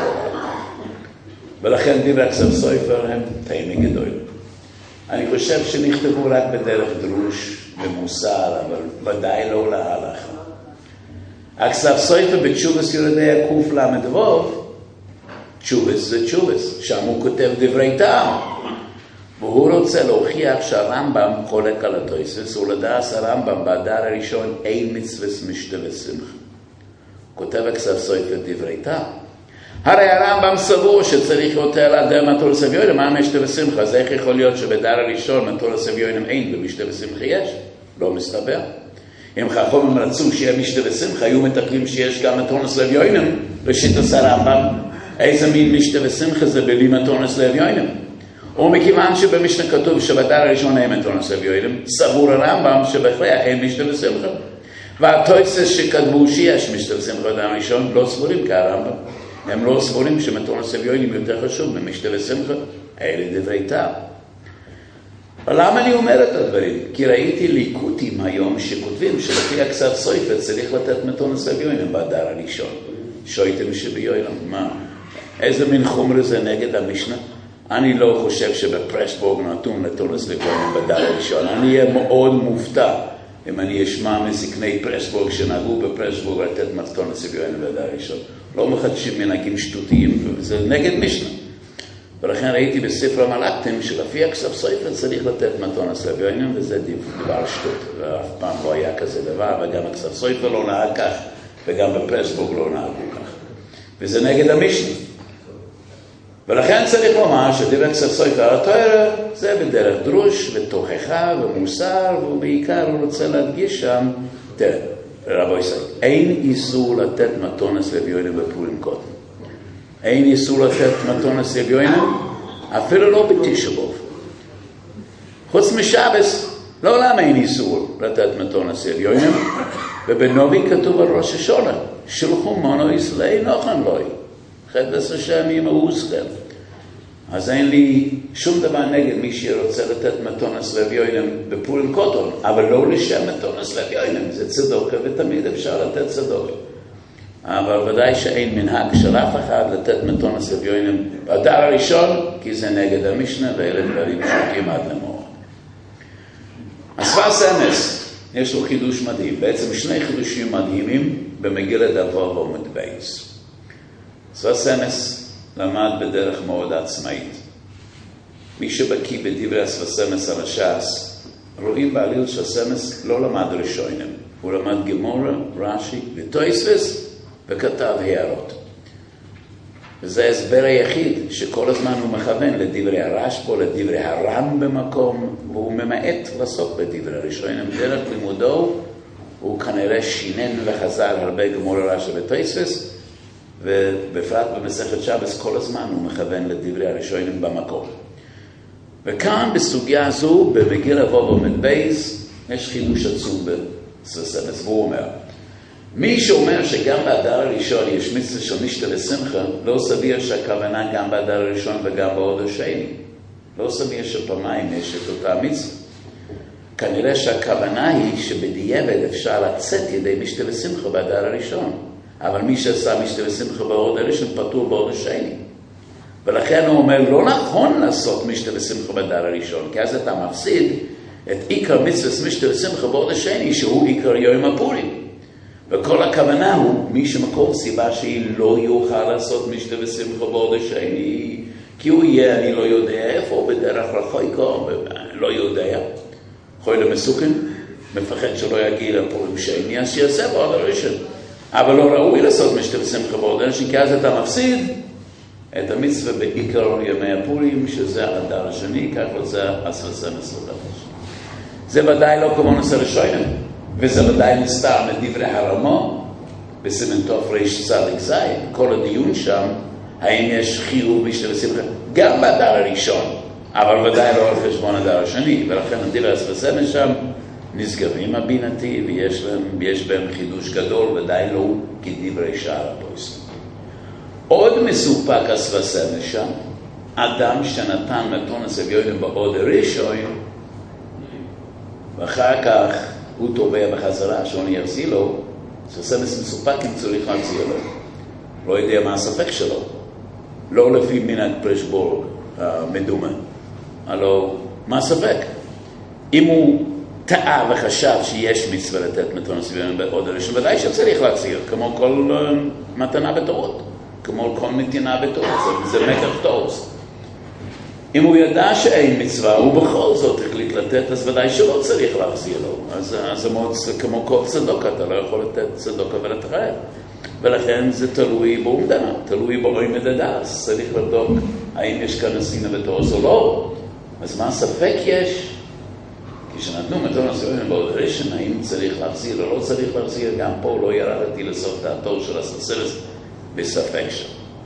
ולכן דברי הכסף סופר הם תאימי גדול. אני חושב שנכתבו רק בדרך דרוש ומוסר, אבל ודאי לא להלכה. הכסף סופר בתשובס יורדי הקוף למדבוב, תשובס זה תשובס, שם הוא כותב דברי טעם. והוא רוצה להוכיח שהרמב"ם חולק על התוספות, ולדעת הרמב"ם באדר הראשון אין מצווה משתה ושמחה. כותב הכסף סופר דברי טעם. הרי הרמב"ם סבור שצריך יותר להדר מתונס לאביונים, מה משתה ושמחה? אז איך יכול להיות שבדר הראשון מתונס לאביונים אין ומשתה ושמחה יש? לא מסתבר. אם חכמים רצו שיהיה משתה ושמחה, היו מתקנים שיש גם מתונס לאביונים, בשיטת הרמב"ם. איזה מין משתה ושמחה זה בלי מתונס לאביונים? ומכיוון שבמשנה כתוב שבדר הראשון אין מתונס לאביונים, סבור הרמב"ם שבכלל אין משתה ושמחה. והתוספות שכתבו שיש משתה ושמחה בדר הראשון לא סבורים כהרמב"ם. הם לא סבורים שמתונס לאביונים יותר חשוב ממשתה ושמחה. אלה דברי טעם. למה אני אומר את הדברים? כי ראיתי ליקוטים היום שכותבים שלפי הכסף סופר צריך לתת מתונס לאביונים באדר הראשון. שויתם שביועלם, מה? איזה מין חומר זה נגד המשנה? אני לא חושב שבפרסבורג נתון מתונס לאביונים באדר הראשון. אני אהיה מאוד מופתע אם אני אשמע מזקני פרסבורג שנהגו בפרסבורג לתת מתונס לאביונים באדר הראשון. לא מחדשים מנהגים שטותיים, וזה נגד משנה. ולכן ראיתי בספר המלאכתם שלפי הכסף סופר צריך לתת מתונס לאביונים, וזה דבר שטות, ואף פעם לא היה כזה דבר, וגם הכסף סופר לא נהג כך, וגם בפרסבורג לא נהגו כך. וזה נגד המשנה. ולכן צריך לומר שדבר הכסף סופר על התורה זה בדרך דרוש ותוכחה ומוסר, ובעיקר הוא רוצה להדגיש שם, תראה, רבו ישראל, אין איסור לתת מתונס לאביונים בפורים קוטון. אין איסור לתת מתונס לאביונים, אפילו לא בתשעה באב. חוץ משבס, לעולם אין איסור לתת מתונס לאביונים, ובנובי כתוב על ראש השונה, שלחו מונו ישראל נוחן לוי, חדש השם ימאוסכם. אז אין לי שום דבר נגד מי שרוצה לתת מתונס לב יוינם בפורים קוטון, אבל לא לשם מתונס לב יוינם, זה צדוקה ותמיד אפשר לתת צדוקה. אבל ודאי שאין מנהג של אף אחד לתת מתונס לב יוינם באדר הראשון, כי זה נגד המשנה ואלה דברים שכמעט למורד. הספר סמס, יש לו חידוש מדהים, בעצם שני חידושים מדהימים במגילת אבות ועמוד בייס. הספר סמס למד בדרך מאוד עצמאית. מי שבקיא בדברי הספר סמס על הש"ס, רואים בעליל שהסמס לא למד ראשונים, הוא למד גמורה, רש"י ותוספות וכתב הערות. וזה ההסבר היחיד שכל הזמן הוא מכוון לדברי הרשב"א, לדברי הר"ן במקום, והוא ממעט לעסוק בדברי הראשונים. דרך לימודו הוא כנראה שינן וחזר הרבה גמורה, רש"י ותוספות, ובפרט במסכת שבת כל הזמן הוא מכוון לדברי הראשונים במקום. וכאן בסוגיה הזו, במגיל אבות ועמוד בייס, יש חידוש עצום בספר סמס, והוא אומר, מי שאומר שגם באדר הראשון יש מצווה של משתה ושמחה, לא סביר שהכוונה גם באדר הראשון וגם בעוד השני. לא סביר שפעמיים יש את אותה מצווה. כנראה שהכוונה היא שבדיעבד אפשר לצאת ידי משתה ושמחה באדר הראשון. אבל מי שעשה משתה ושמחה בעוד הראשון פטור בעוד השני. ולכן הוא אומר, לא נכון לעשות משתה ושמחה באדר הראשון, כי אז אתה מפסיד את עיקר מצווה משתה ושמחה בעוד השני, שהוא עיקר יום הפורים. וכל הכוונה הוא, מי שמקור סיבה שהיא לא יוכל לעשות משתה ושמחה בעוד השני, כי הוא יהיה, אני לא יודע איפה, בדרך רחוקה, לא יודע. חולה מסוכן, מפחד שלא יגיע לפורים שני, אז שיעשה בעוד הראשון. אבל לא ראוי לעשות משתה ושמחה בעוד הראשון, כי אז אתה מפסיד את המצווה בעיקר ימי הפורים, שזה הדר השני, כך זה הספר סמס לדרש. זה ודאי לא כמו נושא ראשונים. וזה ודאי נסתר מדברי הרמו, בסימן טוב ריש צדיק זין, כל הדיון שם, האם יש חיוב משתה ושמחה, גם באדר הראשון, אבל ודאי לא על חשבון הדר השני, ולכן דברי הספר סמס שם נסגרים הבינתי, ויש להם, יש בהם חידוש גדול, ודאי לא כדברי שער הפויסטים. עוד מסופק הספר סמס שם, אדם שנתן מתונס לב יוינם בעוד הראשון, ואחר כך הוא תובע בחזרה שאני יחזיר לו, שסמס מסופק אם צריך להחזיר לו. לא יודע מה הספק שלו. לא לפי מנהג פרשבורג המדומה. הלוא, מה הספק? אם הוא טעה וחשב שיש מצווה לתת מתונס לב יוינם בעוד הראשון, ודאי שצריך להחזיר, כמו כל uh, מתנה בתורות. כמו כל מתנה בתורות. זה, זה מקח תורס. אם הוא ידע שאין מצווה, הוא בכל זאת החליט לתת, אז ודאי שלא צריך להחזיר לו. אז זה מאוד כמו כל צדוקה, אתה לא יכול לתת צדוקה ולתראה. ולכן זה תלוי בעומדנה, תלוי ברואי מדדס. צריך לבדוק האם יש כאן עשינה בתורס או לא. אז מה ספק יש? כשנתנו מתונס לב יוינם בעוד הראשון, האם צריך להחזיר או לא צריך להחזיר, גם פה לא ירדתי לסוף דעתו של הספר בספק שם.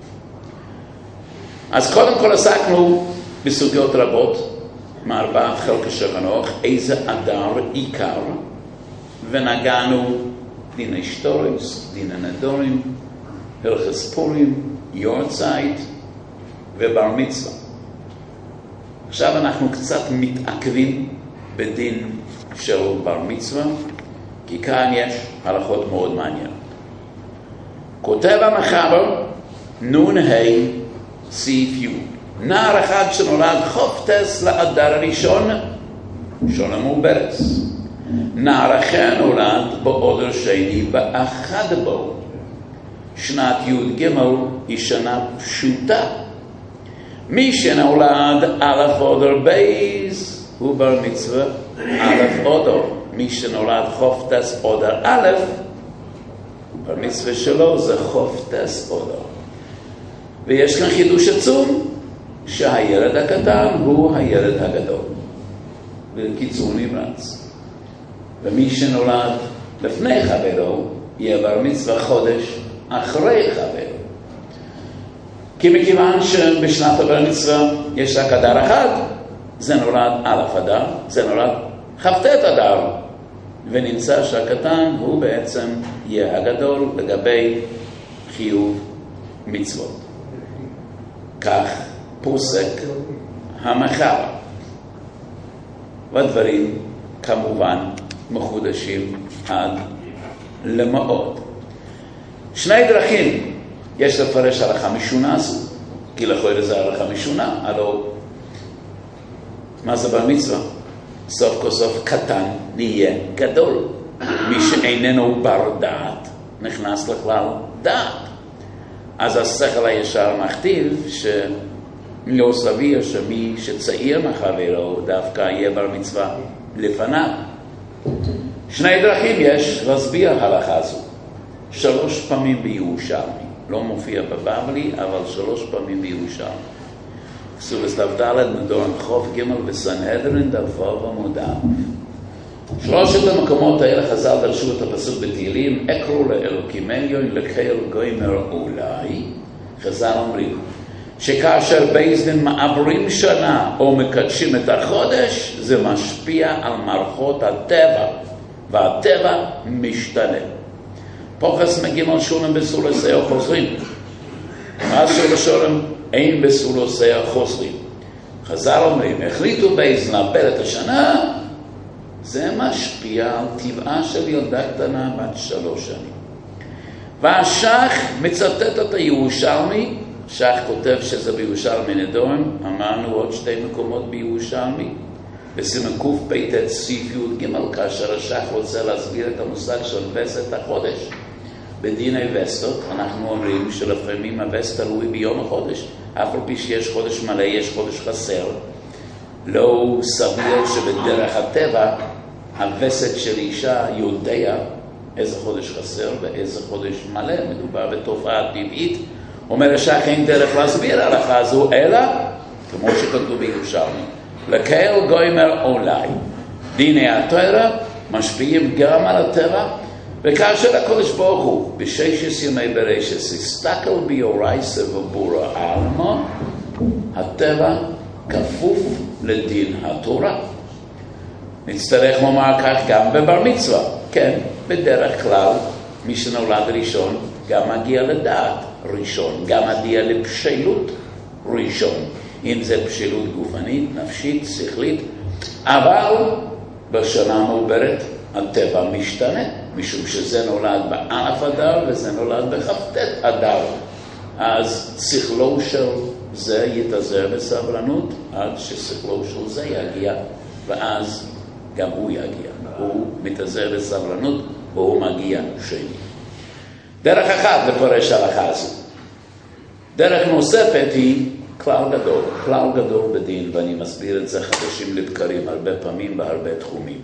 אז קודם כל עסקנו בסוגיות רבות, מארבעת חלקי שחנוך, איזה אדר עיקר, ונגענו דיני שטורס, דיני נדורים, הלכס פורים, יורצייט ובר מצווה. עכשיו אנחנו קצת מתעכבים בדין של בר מצווה, כי כאן יש הלכות מאוד מעניינות. כותב המחבר, נון ה' סעיף י' נער אחד שנולד חופטס לאדר הראשון, שונה מעוברס. נער אחר נולד באדר שני באחד בו. שנת י' ג' היא שנה פשוטה. מי שנולד א' אדר בייס הוא בר מצווה א' אדר. מי שנולד חופטס אדר א', בר מצווה שלו זה חופטס אדר. ויש כאן חידוש עצום, שהילד הקטן הוא הילד הגדול. בקיצור נמרץ. ומי שנולד לפני חברו, יהיה בר מצווה חודש אחרי חברו. כי מכיוון שבשנת הבר מצווה יש רק אדר אחד, זה נולד א' אדר, זה נולד כ"ט אדר. ונמצא שהקטן הוא בעצם יהיה הגדול לגבי חיוב מצוות. כך פוסק המחר. והדברים כמובן מחודשים עד למאות. שני דרכים יש לפרש הלכה משונה זו, כי לכאורה זה הלכה משונה, הלא מה זה בר מצווה? סוף כל סוף קטן נהיה גדול. מי שאיננו בר דעת נכנס לכלל דעת. אז השכל הישר מכתיב שלא סביר שמי שצעיר מחברו דווקא יהיה בר מצווה לפניו. שני דרכים יש להסביר הלכה זו. שלוש פעמים בירושלמי, לא מופיע בבבלי, אבל שלוש פעמים בירושלמי. כסולס דף ד' מדורן חוף ג' וסנהדרין דף ו' עמוד א'. שלושת המקומות האלה חז"ל דרשו את הפסוק בתהילים, אקרו לאלוקים עליון לקהל גוימר אולי. חז"ל אומרים שכאשר בית דין מעברים שנה או מקדשים את החודש, זה משפיע על מערכות הטבע, והטבע משתנה. פוחס מגימל שולם בסולסי החוזרים. מה שולשולם אין בסולסי החוזרים. חז"ל אומרים, החליטו בית דין לאבד את השנה, זה משפיע על טבעה של ילדה קטנה בת שלוש שנים. והשח מצטט את הירושלמי, שח כותב שזה בירושלמי נדורם, אמרנו עוד שתי מקומות בירושלמי, בסימן קוף פ"ט סעיף י"ג, כאשר השח רוצה להסביר את המושג של וסת החודש. בדיני וסתות אנחנו אומרים שלפעמים הווסת תלוי ביום החודש, אף על פי שיש חודש מלא, יש חודש חסר. לא סביר שבדרך הטבע הווסת של אישה יודע איזה חודש חסר ואיזה חודש מלא. מדובר בתופעה טבעית. אומר השח אין דרך להסביר ההלכה הזו, אלא כמו שכתוב בירושלמי, לקהל גוימר אולי. דיני התורה משפיעים גם על הטבע, וכאשר הקדוש ברוך הוא בששת ימי בראשית הסתכל ביורייסה ובורה עלמא, הטבע כפוף לדין התורה. נצטרך לומר כך גם בבר מצווה. כן, בדרך כלל מי שנולד ראשון גם מגיע לדעת ראשון, גם מגיע לבשלות ראשון, אם זה בשלות גופנית, נפשית, שכלית. אבל בשנה המעוברת הטבע משתנה, משום שזה נולד באלף אדר וזה נולד בכ"ט אדר. אז שכלו של זה יתאזר בסבלנות עד ששכלו של זה יגיע, ואז גם הוא יגיע. הוא מתאזר בסבלנות והוא מגיע שני. דרך אחת לפרש ההלכה הזו. דרך נוספת היא כלל גדול, כלל גדול בדין, ואני מסביר את זה חדשים לבקרים הרבה פעמים בהרבה תחומים.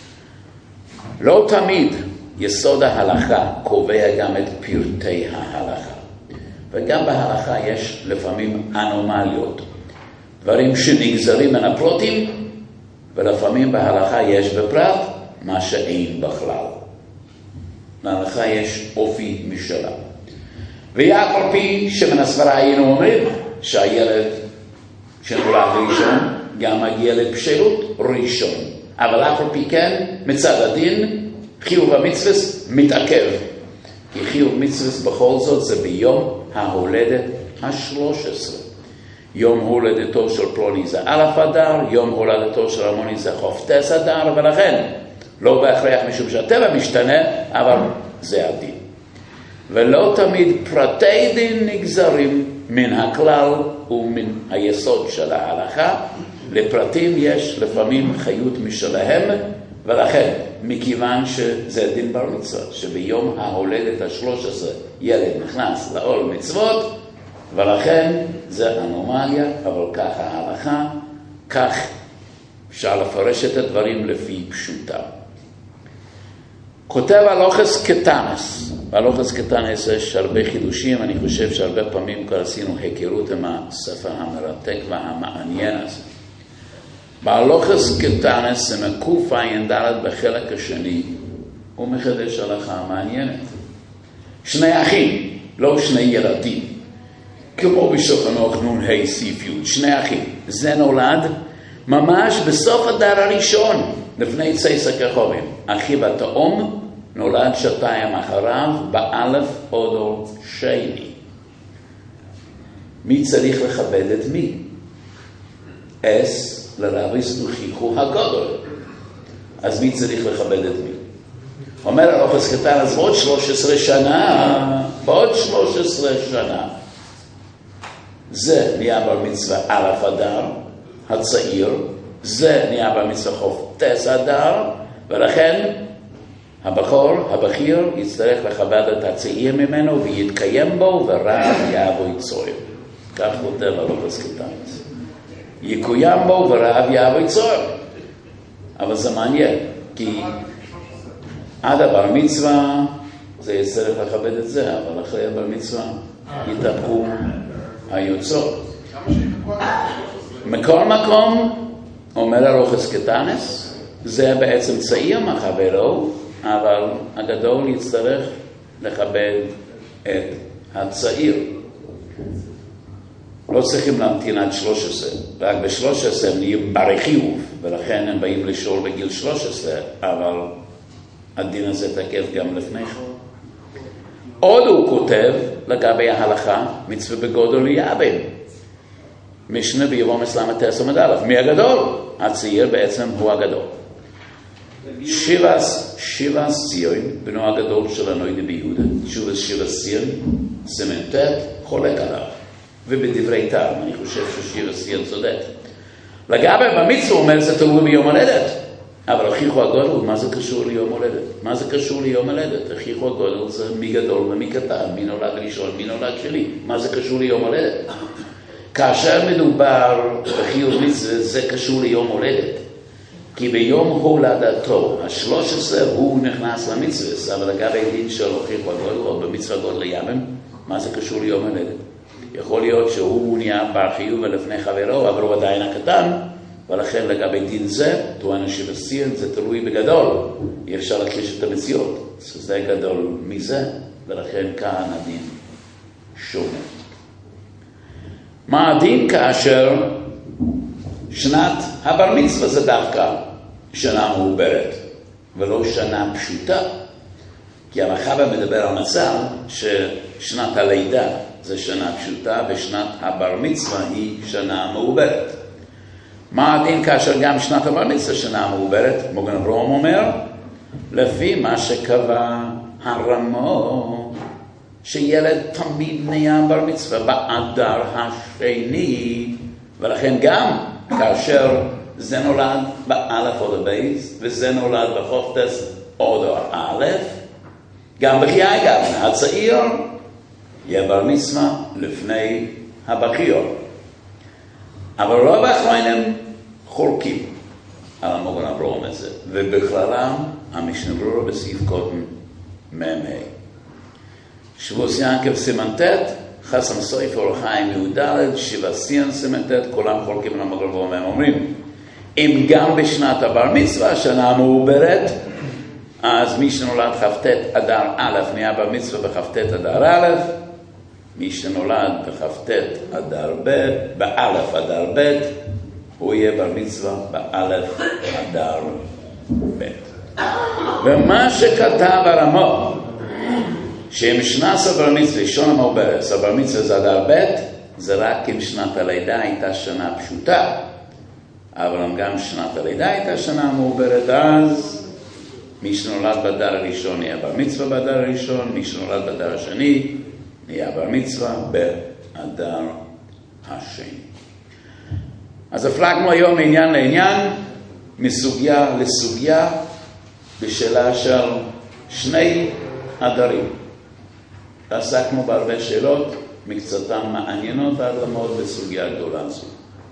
לא תמיד יסוד ההלכה קובע גם את פרטי ההלכה. וגם בהלכה יש לפעמים אנומליות, דברים שנגזרים מן הפרוטים, ולפעמים בהלכה יש בפרט מה שאין בכלל. בהלכה יש אופי משלה. ויעד על פי שמן הסברה היינו אומרים שהילד שנולד ראשון גם מגיע לבשלות ראשון. אבל אף על פי כן מצד הדין חיוב המצווה מתעכב. כי חיוב מצווה בכל זאת זה ביום ההולדת השלוש עשרה. יום הולדתו של פלוני זה אלף אדר, יום הולדתו של המוני זה חופט אדר, ולכן לא בהכרח משום שהטבע משתנה, אבל זה הדין. ולא תמיד פרטי דין נגזרים מן הכלל ומן היסוד של ההלכה. לפרטים יש לפעמים חיות משלהם, ולכן מכיוון שזה דין בר מצווה, שביום ההולדת השלוש עשרה ילד נכנס לעול מצוות, ולכן זה אנומליה, אבל כך ההלכה, כך אפשר לפרש את הדברים לפי פשוטה. כותב הלוכס קטנס, בהלוכס קטנס יש הרבה חידושים, אני חושב שהרבה פעמים כבר עשינו היכרות עם הספר המרתק והמעניין הזה. בהלוכס קטנס, זה מקוף עין ד' בחלק השני, הוא מחדש הלכה מעניינת. שני אחים, לא שני ילדים, כמו בשולחן ערוך נון ה' סעיף י', שני אחים. זה נולד ממש בסוף הדר הראשון, לפני צייס הכוכבים. אחיו התאום נולד שעתיים אחריו באלף אודו שני. מי צריך לכבד את מי? אס לרביס וכיחו הגודל. אז מי צריך לכבד את מי? אומר הרוחס קטן, אז בעוד שלוש עשרה שנה, בעוד שלוש עשרה שנה, זה נהיה בר מצווה א' אדר, הצעיר, זה נהיה בר מצווה חופש אדר, ולכן הבחור, הבכיר, יצטרך לכבד את הצעיר ממנו ויתקיים בו ורב יאבו יצור. כך כותב הרוחס קטן. יקוים בו ורב יאבו יצור. אבל זה מעניין, כי עד הבר מצווה זה יצטרך לכבד את זה, אבל אחרי הבר מצווה יתהפכו היוצרות. מכל מקום, אומר הרוחס קטנס, זה בעצם צעיר מחברו, אבל הגדול יצטרך לכבד את הצעיר. לא צריכים להמתין עד שלוש עשרה, רק ב-שלוש עשרה הם נהיים ברי חיוב, ולכן הם באים לשאול בגיל שלוש עשרה, אבל הדין הזה תקף גם לפני כן. עוד הוא כותב לגבי ההלכה, מצווה בגודל יאבן. משנה ביבום אסלאם התס עמד א', מי הגדול? הצעיר בעצם הוא הגדול. שיבס, שיבס ציון, בנו הגדול של הנוידה ביהודה, שיבס שיבס ציון, סמנטט, חולק עליו. ובדברי טעם, אני חושב ששיבס ציון צודק. לגבי במצווה אומר, זה תלוי ביום הולדת. אבל הכיחו הגודל, מה זה קשור ליום הולדת? מה זה קשור ליום הולדת? הכיחו הגודל זה מי גדול ומי קטן, מי נולד ראשון, מי נולד שני. מה זה קשור ליום הולדת? כאשר מדובר בחיוב מצווה, זה קשור ליום הולדת. כי ביום הולדתו, ה-שלוש עשרה הוא נכנס למצווה, אבל לגבי דין של הכיחו הגודל, או במצווה גודל לימים, מה זה קשור ליום הולדת? יכול להיות שהוא נהיה בר חיוב ולפני חברו, אבל הוא עדיין הקטן, ולכן לגבי דין זה, טוען שיבס ציון, זה תלוי בגדול. אי אפשר להכחיש את המציאות. זה גדול מזה, ולכן כאן הדין שונה. מה הדין כאשר שנת הבר מצווה זה דווקא שנה מעוברת, ולא שנה פשוטה? כי המחבר מדבר על מצב ששנת הלידה זה שנה פשוטה, ושנת הבר מצווה היא שנה מעוברת. מה הדין כאשר גם שנת הבר מצווה שנה מעוברת? מוגן אברהם אומר, לפי מה שקבע הרמו, שילד תמיד נהיה בר מצווה באדר השני, ולכן גם כאשר זה נולד באלף או בבייס, וזה נולד בחופטס או א', גם בחיי גם הצעיר יהיה בר מצווה לפני הבכיר. אבל רוב האחרונים חולקים על המוגן אברהם הזה, ובכללם המשנה ברורה בסעיף קודם מ"ה. שבוס ינקב סימן ט', חסם סויף אור החיים יהוד ד', שיבס ציון סימן ט', כולם חולקים על המוגן אברהם. הם אומרים, אם גם בשנת הבר מצווה, השנה המעוברת, אז מי שנולד כ"ט אדר א' נהיה בר מצווה בכ"ט אדר א', מי שנולד בכ"ט אדר ב', באלף אדר ב', הוא יהיה בר מצווה באלף אדר ב'. ומה שכתב הרמו, שאם שנס הבר מצווה, שון המעוברת, הבר מצווה זה אדר ב', זה רק אם שנת הלידה הייתה שנה פשוטה, אבל גם שנת הלידה הייתה שנה מעוברת, אז מי שנולד באדר הראשון יהיה בר מצווה באדר הראשון, מי שנולד באדר השני נהיה בר מצווה באדר השני. אז הפלגנו היום מעניין לעניין, מסוגיה לסוגיה, בשאלה של שני אדרים. עסקנו בהרבה שאלות, מקצתן מעניינות עד למוד בסוגיה גדולה זו.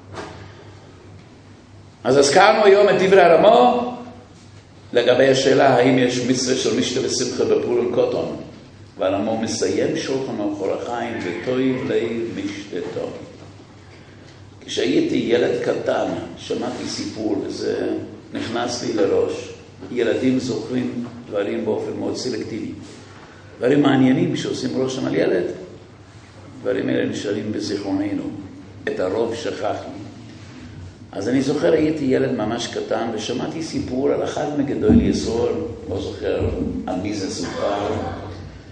אז הזכרנו היום את דברי הרמו, לגבי השאלה האם יש מצווה של משתה ושמחה בפורים קוטון, והרמו מסיים שולחן אור החיים וטוב לב משתתו. כשהייתי ילד קטן, שמעתי סיפור וזה נכנס לי לראש. ילדים זוכרים דברים באופן מאוד סלקטיבי. דברים מעניינים שעושים רושם על ילד, דברים אלה נשארים בזיכרוננו. את הרוב שכחנו. אז אני זוכר, הייתי ילד ממש קטן, ושמעתי סיפור על אחד מגדול יסוד, לא זוכר על מי זה סופר,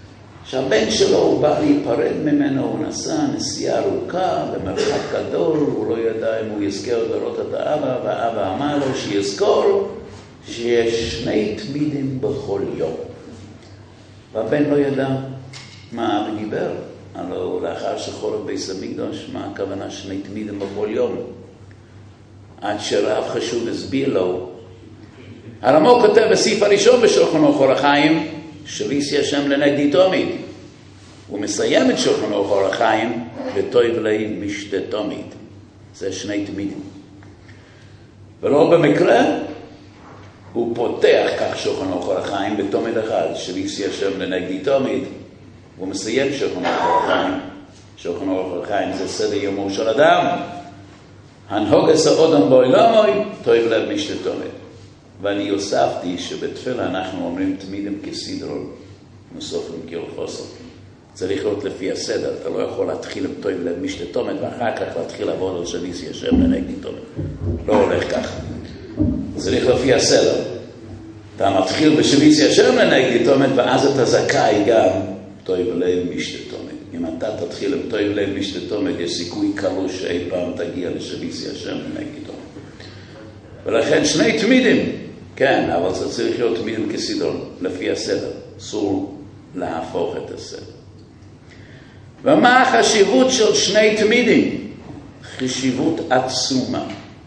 שהבן שלו הוא בא להיפרד ממנו, הוא נסע נסיעה ארוכה במרחק גדול, הוא לא ידע אם הוא יזכר לראות את האבא, והאבא אמר לו שיזכור שיש שני תמידים בכל יום. והבן לא ידע מה אבא דיבר, הלוא לאחר שחורב בית המקדש, מה הכוונה שני תמידים בכל יום? עד שרב חשוב הסביר לו. הרמ"א כותב בסעיף הראשון בשולחן אור החיים, שליסי השם לנגדי תמיד. הוא מסיים את שולחן אור החיים וטוב לי משתה תמיד. זה שני תמידים. ולא במקרה, הוא פותח כך שולחן אור החיים בתמיד אחד, שליסי השם לנגדי תמיד. הוא מסיים שולחן אור החיים. שולחן אור החיים זה סדר יומו של אדם. הנהוגס האודם בעולמוי, טוב לב משתה תמיד. ואני הוספתי שבתפילה אנחנו אומרים תמידים כסדרון, נוסף למקיר חוסר. צריך להיות לפי הסדר, אתה לא יכול להתחיל עם טוב לב משתה תמיד, ואחר כך להתחיל לעבוד על שליסי השם לנגדי תמיד. לא הולך ככה. צריך לפי הסדר. אתה מתחיל בשליסי השם לנגדי תמיד, ואז אתה זכאי גם טוב לב משתה תמיד. אם אתה תתחיל עם טוב לב משתה תמיד, יש סיכוי קלוש שאי פעם תגיע לשליסי השם לנגדי תמיד. ולכן שני תמידים, כן, אבל זה צריך להיות תמידים כסדרון, לפי הסדר. אסור להפוך את הסדר. ומה החשיבות של שני תמידים? חשיבות עצומה.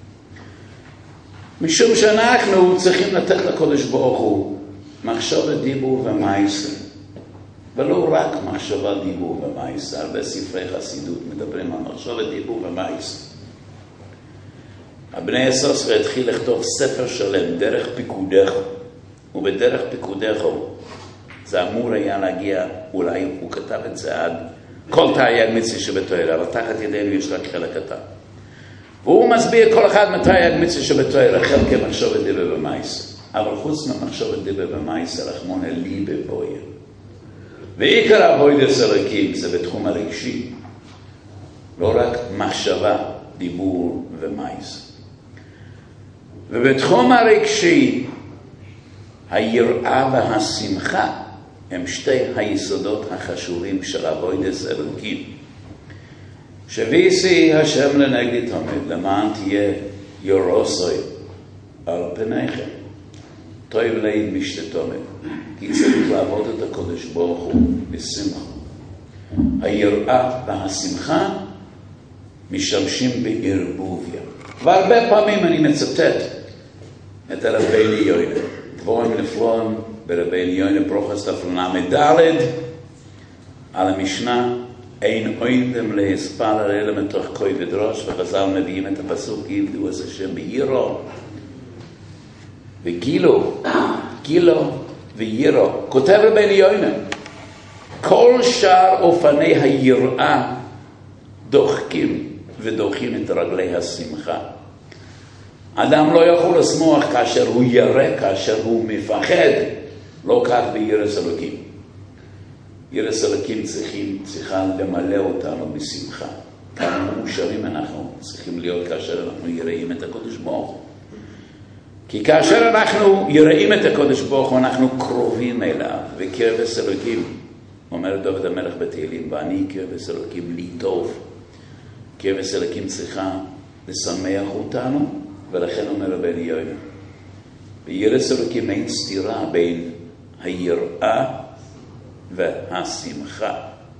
משום שאנחנו צריכים לתת לקודש ברוך הוא מחשבה דיבור ומעשה. ולא רק מחשבה דיבור ומעשה, הרבה ספרי חסידות מדברים על מחשבה דיבור ומעשה. הבני הסוסר התחיל לכתוב ספר שלם, דרך פיקודך, ובדרך פיקודך זה אמור היה להגיע, אולי הוא כתב את זה עד כל תרי"ג מצוות שבתורה, אבל תחת ידינו יש רק חלק קטן. והוא מסביר כל אחד מתרי"ג מצוות שבתורה, חלק מחשבת דיבר ומעשה. אבל חוץ ממחשבת דיבר ומעשה, רחמנא ליבא בויה. ועיקר עבודת אלוקים זה בתחום הרגשי, לא רק מחשבה, דיבור ומעשה. ובתחום הרגשי, היראה והשמחה הם שתי היסודות החשובים של עבודת אלוקים. שוויסי השם לנגדי תמיד, למען תהיה יורוסוי על פניכם. טוב לי משתה תמיד, כי צריך לעבוד את הקודש ברוך הוא בשמחה. היראה והשמחה משמשים בערבוביה. והרבה פעמים אני מצטט את הרבי יוינה. דבורים נפלאים ברבי יוינה פרוחס תפלנה מדלת על המשנה אין אוינדם להספל אלא מתוך כובד ראש, וחז"ל מביאים את הפסוק יבדו את השם בעירו וגילו, גילו וירו. כותב רבי יוינה, כל שאר אופני היראה דוחקים ודוחים את רגלי השמחה. אדם לא יכול לשמוח כאשר הוא ירא, כאשר הוא מפחד, לא כך ביראת אלוקים. יראת אלוקים צריכים, צריכה למלא אותנו בשמחה. כמה מאושרים אנחנו צריכים להיות כאשר אנחנו יראים את הקודש ברוך הוא. כי כאשר אנחנו יראים את הקודש ברוך הוא, אנחנו קרובים אליו, וקרבת אלוקים, אומר דוד המלך בתהילים, ואני קרבת אלוקים לי טוב. קרבת אלוקים צריכה לשמח אותנו, ולכן אומר רבי יוינה, ביראת אלוקים אין סתירה בין היראה והשמחה.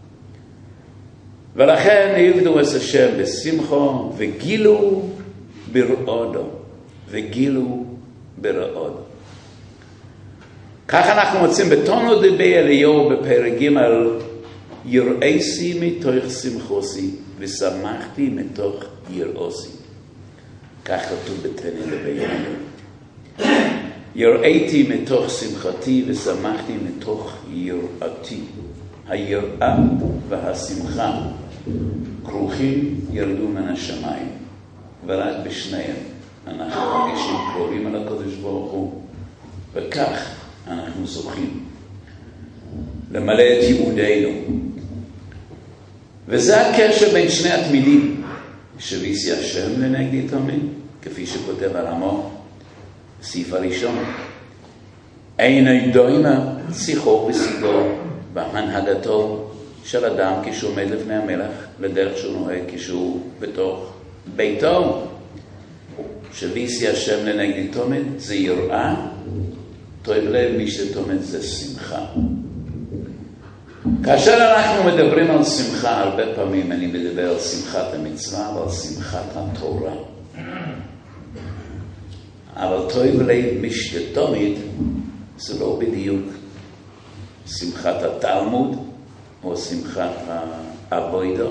ולכן יעבדו את השם בשמחה וגילו ברעודו, וגילו ברעודו. כך אנחנו מוצאים בתונו דבי אליהו בפרק ג' יראיסי מתוך שמחוסי ושמחתי מתוך יראוסי. כך כתוב בתני דבי אליהו. יראיתי מתוך שמחתי ושמחתי מתוך יראתי. היראה והשמחה כרוכים ירדו מן השמיים, ורק בשניהם אנחנו מרגישים קרובים על הקדוש ברוך הוא, וכך אנחנו זוכים למלא את ייעודנו. וזה הקשר בין שני התמידים, שוויסי השם לנגדי תמיד, כפי שכותב הרמ"א, סעיף הראשון. אין דומה שיחו וסיגו בהנהגתו של אדם כשהוא עומד לפני המלך, לדרך שהוא נוהג כשהוא בתוך ביתו. שביסי השם לנגדי תומד זה יראה, טוב לב מי שתומד זה שמחה. כאשר אנחנו מדברים על שמחה, הרבה פעמים אני מדבר על שמחת המצווה ועל שמחת התורה. אבל טוב לב מי שתומד זה לא בדיוק שמחת התלמוד או שמחת העבודה.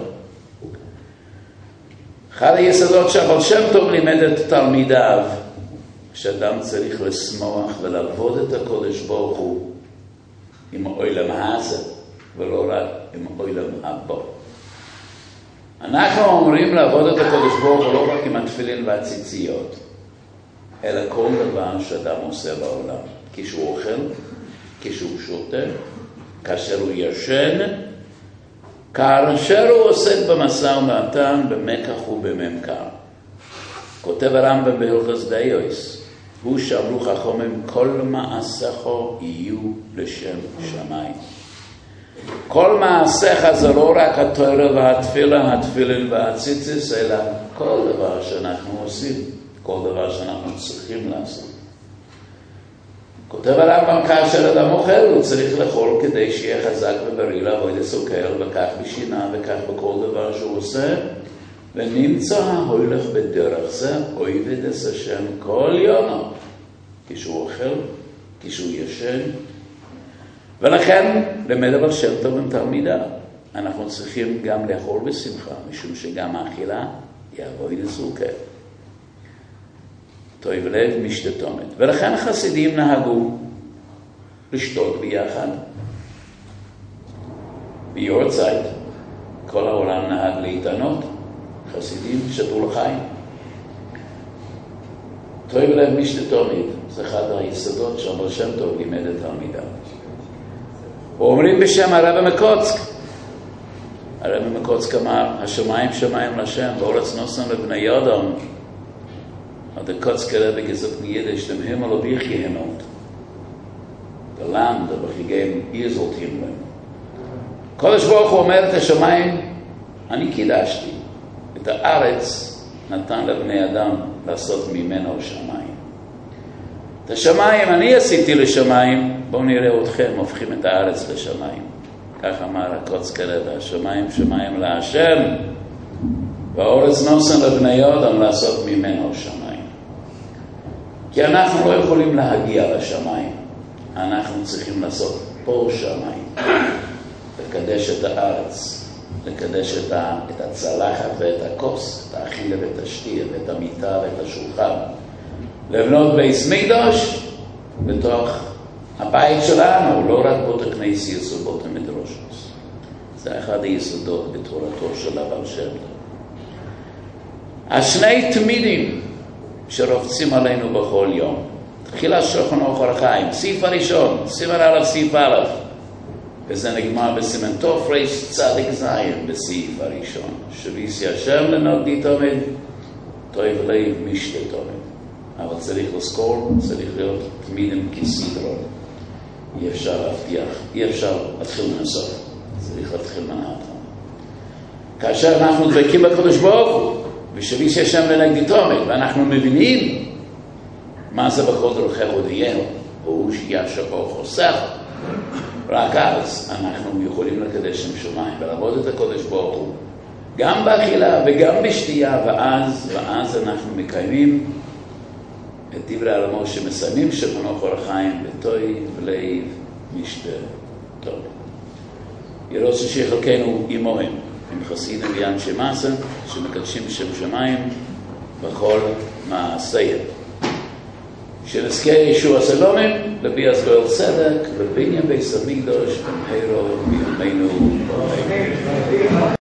אחד היסודות שהבעל שם טוב לימד את תלמידיו, שאדם צריך לשמוח ולעבוד את הקודש ברוך הוא עם העולם הזה ולא רק עם העולם הבא. אנחנו אומרים לעבוד את הקודש ברוך הוא לא רק עם התפילין והציציות, אלא כל דבר שאדם עושה בעולם. כשהוא אוכל, כשהוא שותה, כאשר הוא ישן, כאשר הוא עוסק במשא ומתן, במקח ובממכר. כותב הרמב"ם בהלכות דיוס, הוא שאמרו חכמים, כל מעשיך יהיו לשם שמיים. כל מעשיך זה לא רק התורה והתפילה, התפילין והציציס, אלא כל דבר שאנחנו עושים, כל דבר שאנחנו צריכים לעשות. כותב הרמב"ם, כאשר אדם אוכל, הוא צריך לאכול כדי שיהיה חזק ובריא, לעבוד לסוכר, וכך בשינה, וכך בכל דבר שהוא עושה, ונמצא הולך בדרך זה, אוהב את השם כל יום, כשהוא אוכל, כשהוא ישן. ולכן, למד אבל שם טוב עם תלמידה, אנחנו צריכים גם לאכול בשמחה, משום שגם האכילה יעבוד לסוכר. טוב לב משתתומת. ולכן חסידים נהגו לשתות ביחד. ביורצייט, כל העולם נהג להתענות, חסידים שתו לחיים. טוב לב משתתומת, זה אחד היסודות שהבעל שם טוב לימד את תלמידיו. ואומרים בשם הרב מקוצק, הרב מקוצק אמר, השמיים שמיים לשם, ואורץ נוסן לבני אדם, Und der Kotzke-Rebbe gesagt in Jiddisch, dem Himmel ob ich gehimmelt. Der Land habe ich gegeben, ihr sollt himmeln. Kodesh Baruch Hu אומר את השמיים, אני קידשתי. את הארץ נתן לבני אדם לעשות ממנו שמיים. את השמיים אני עשיתי לשמיים, בואו נראה אתכם הופכים את הארץ לשמיים. כך אמר הקוץ-קרבה, השמיים שמיים להשם, והאורץ נוסן לבני אדם לעשות ממנו שמיים. כי אנחנו לא יכולים להגיע לשמיים, אנחנו צריכים לעשות פה שמיים, לקדש את הארץ, לקדש את, ה, את הצלחת ואת הכוס, את האכילה ואת השתייה ואת המיטה ואת השולחן, לבנות בית מקדש בתוך הבית שלנו, לא רק בית הכנסת ובית המדרש. זה אחד היסודות בתורתו של הבעל שם טוב. השני תמידים שרובצים עלינו בכל יום, תחילה שולחן אור החיים, סעיף הראשון, סימן א' סעיף א', וזה נגמר בסימן תוף ריש צדיק זין בסעיף הראשון, שביסי השם לנגדי תומד, טוב לב משתה תומד. אבל צריך לזכור, צריך להיות תמידים כסדרון. אי אפשר להבטיח, אי אפשר להתחיל מהסוף, צריך להתחיל מההתחלה. כאשר אנחנו דבקים בקדוש ברוך הוא, ושביסי השם לנגדי תומד, ואנחנו מבינים מה זה בכל דרכך הודיענו, הוא שישר אור חוסך, רק אז אנחנו יכולים לקדש שם שמיים ולעבוד את הקודש ברוך הוא גם באכילה וגם בשתייה, ואז, ואז אנחנו מקיימים את דברי הלמור שמסיימים שולחן אור החיים בטוי ולב משתה טוב. יהיה רוצה שיחלקנו עמוהם עם חסידים ואנשי מעשה שמקדשים שם שמיים בכל מעשיהם. שנזכה ישוע סלומים, לבי הסגול צדק, לבניין בית המקדש, במהרה בימינו.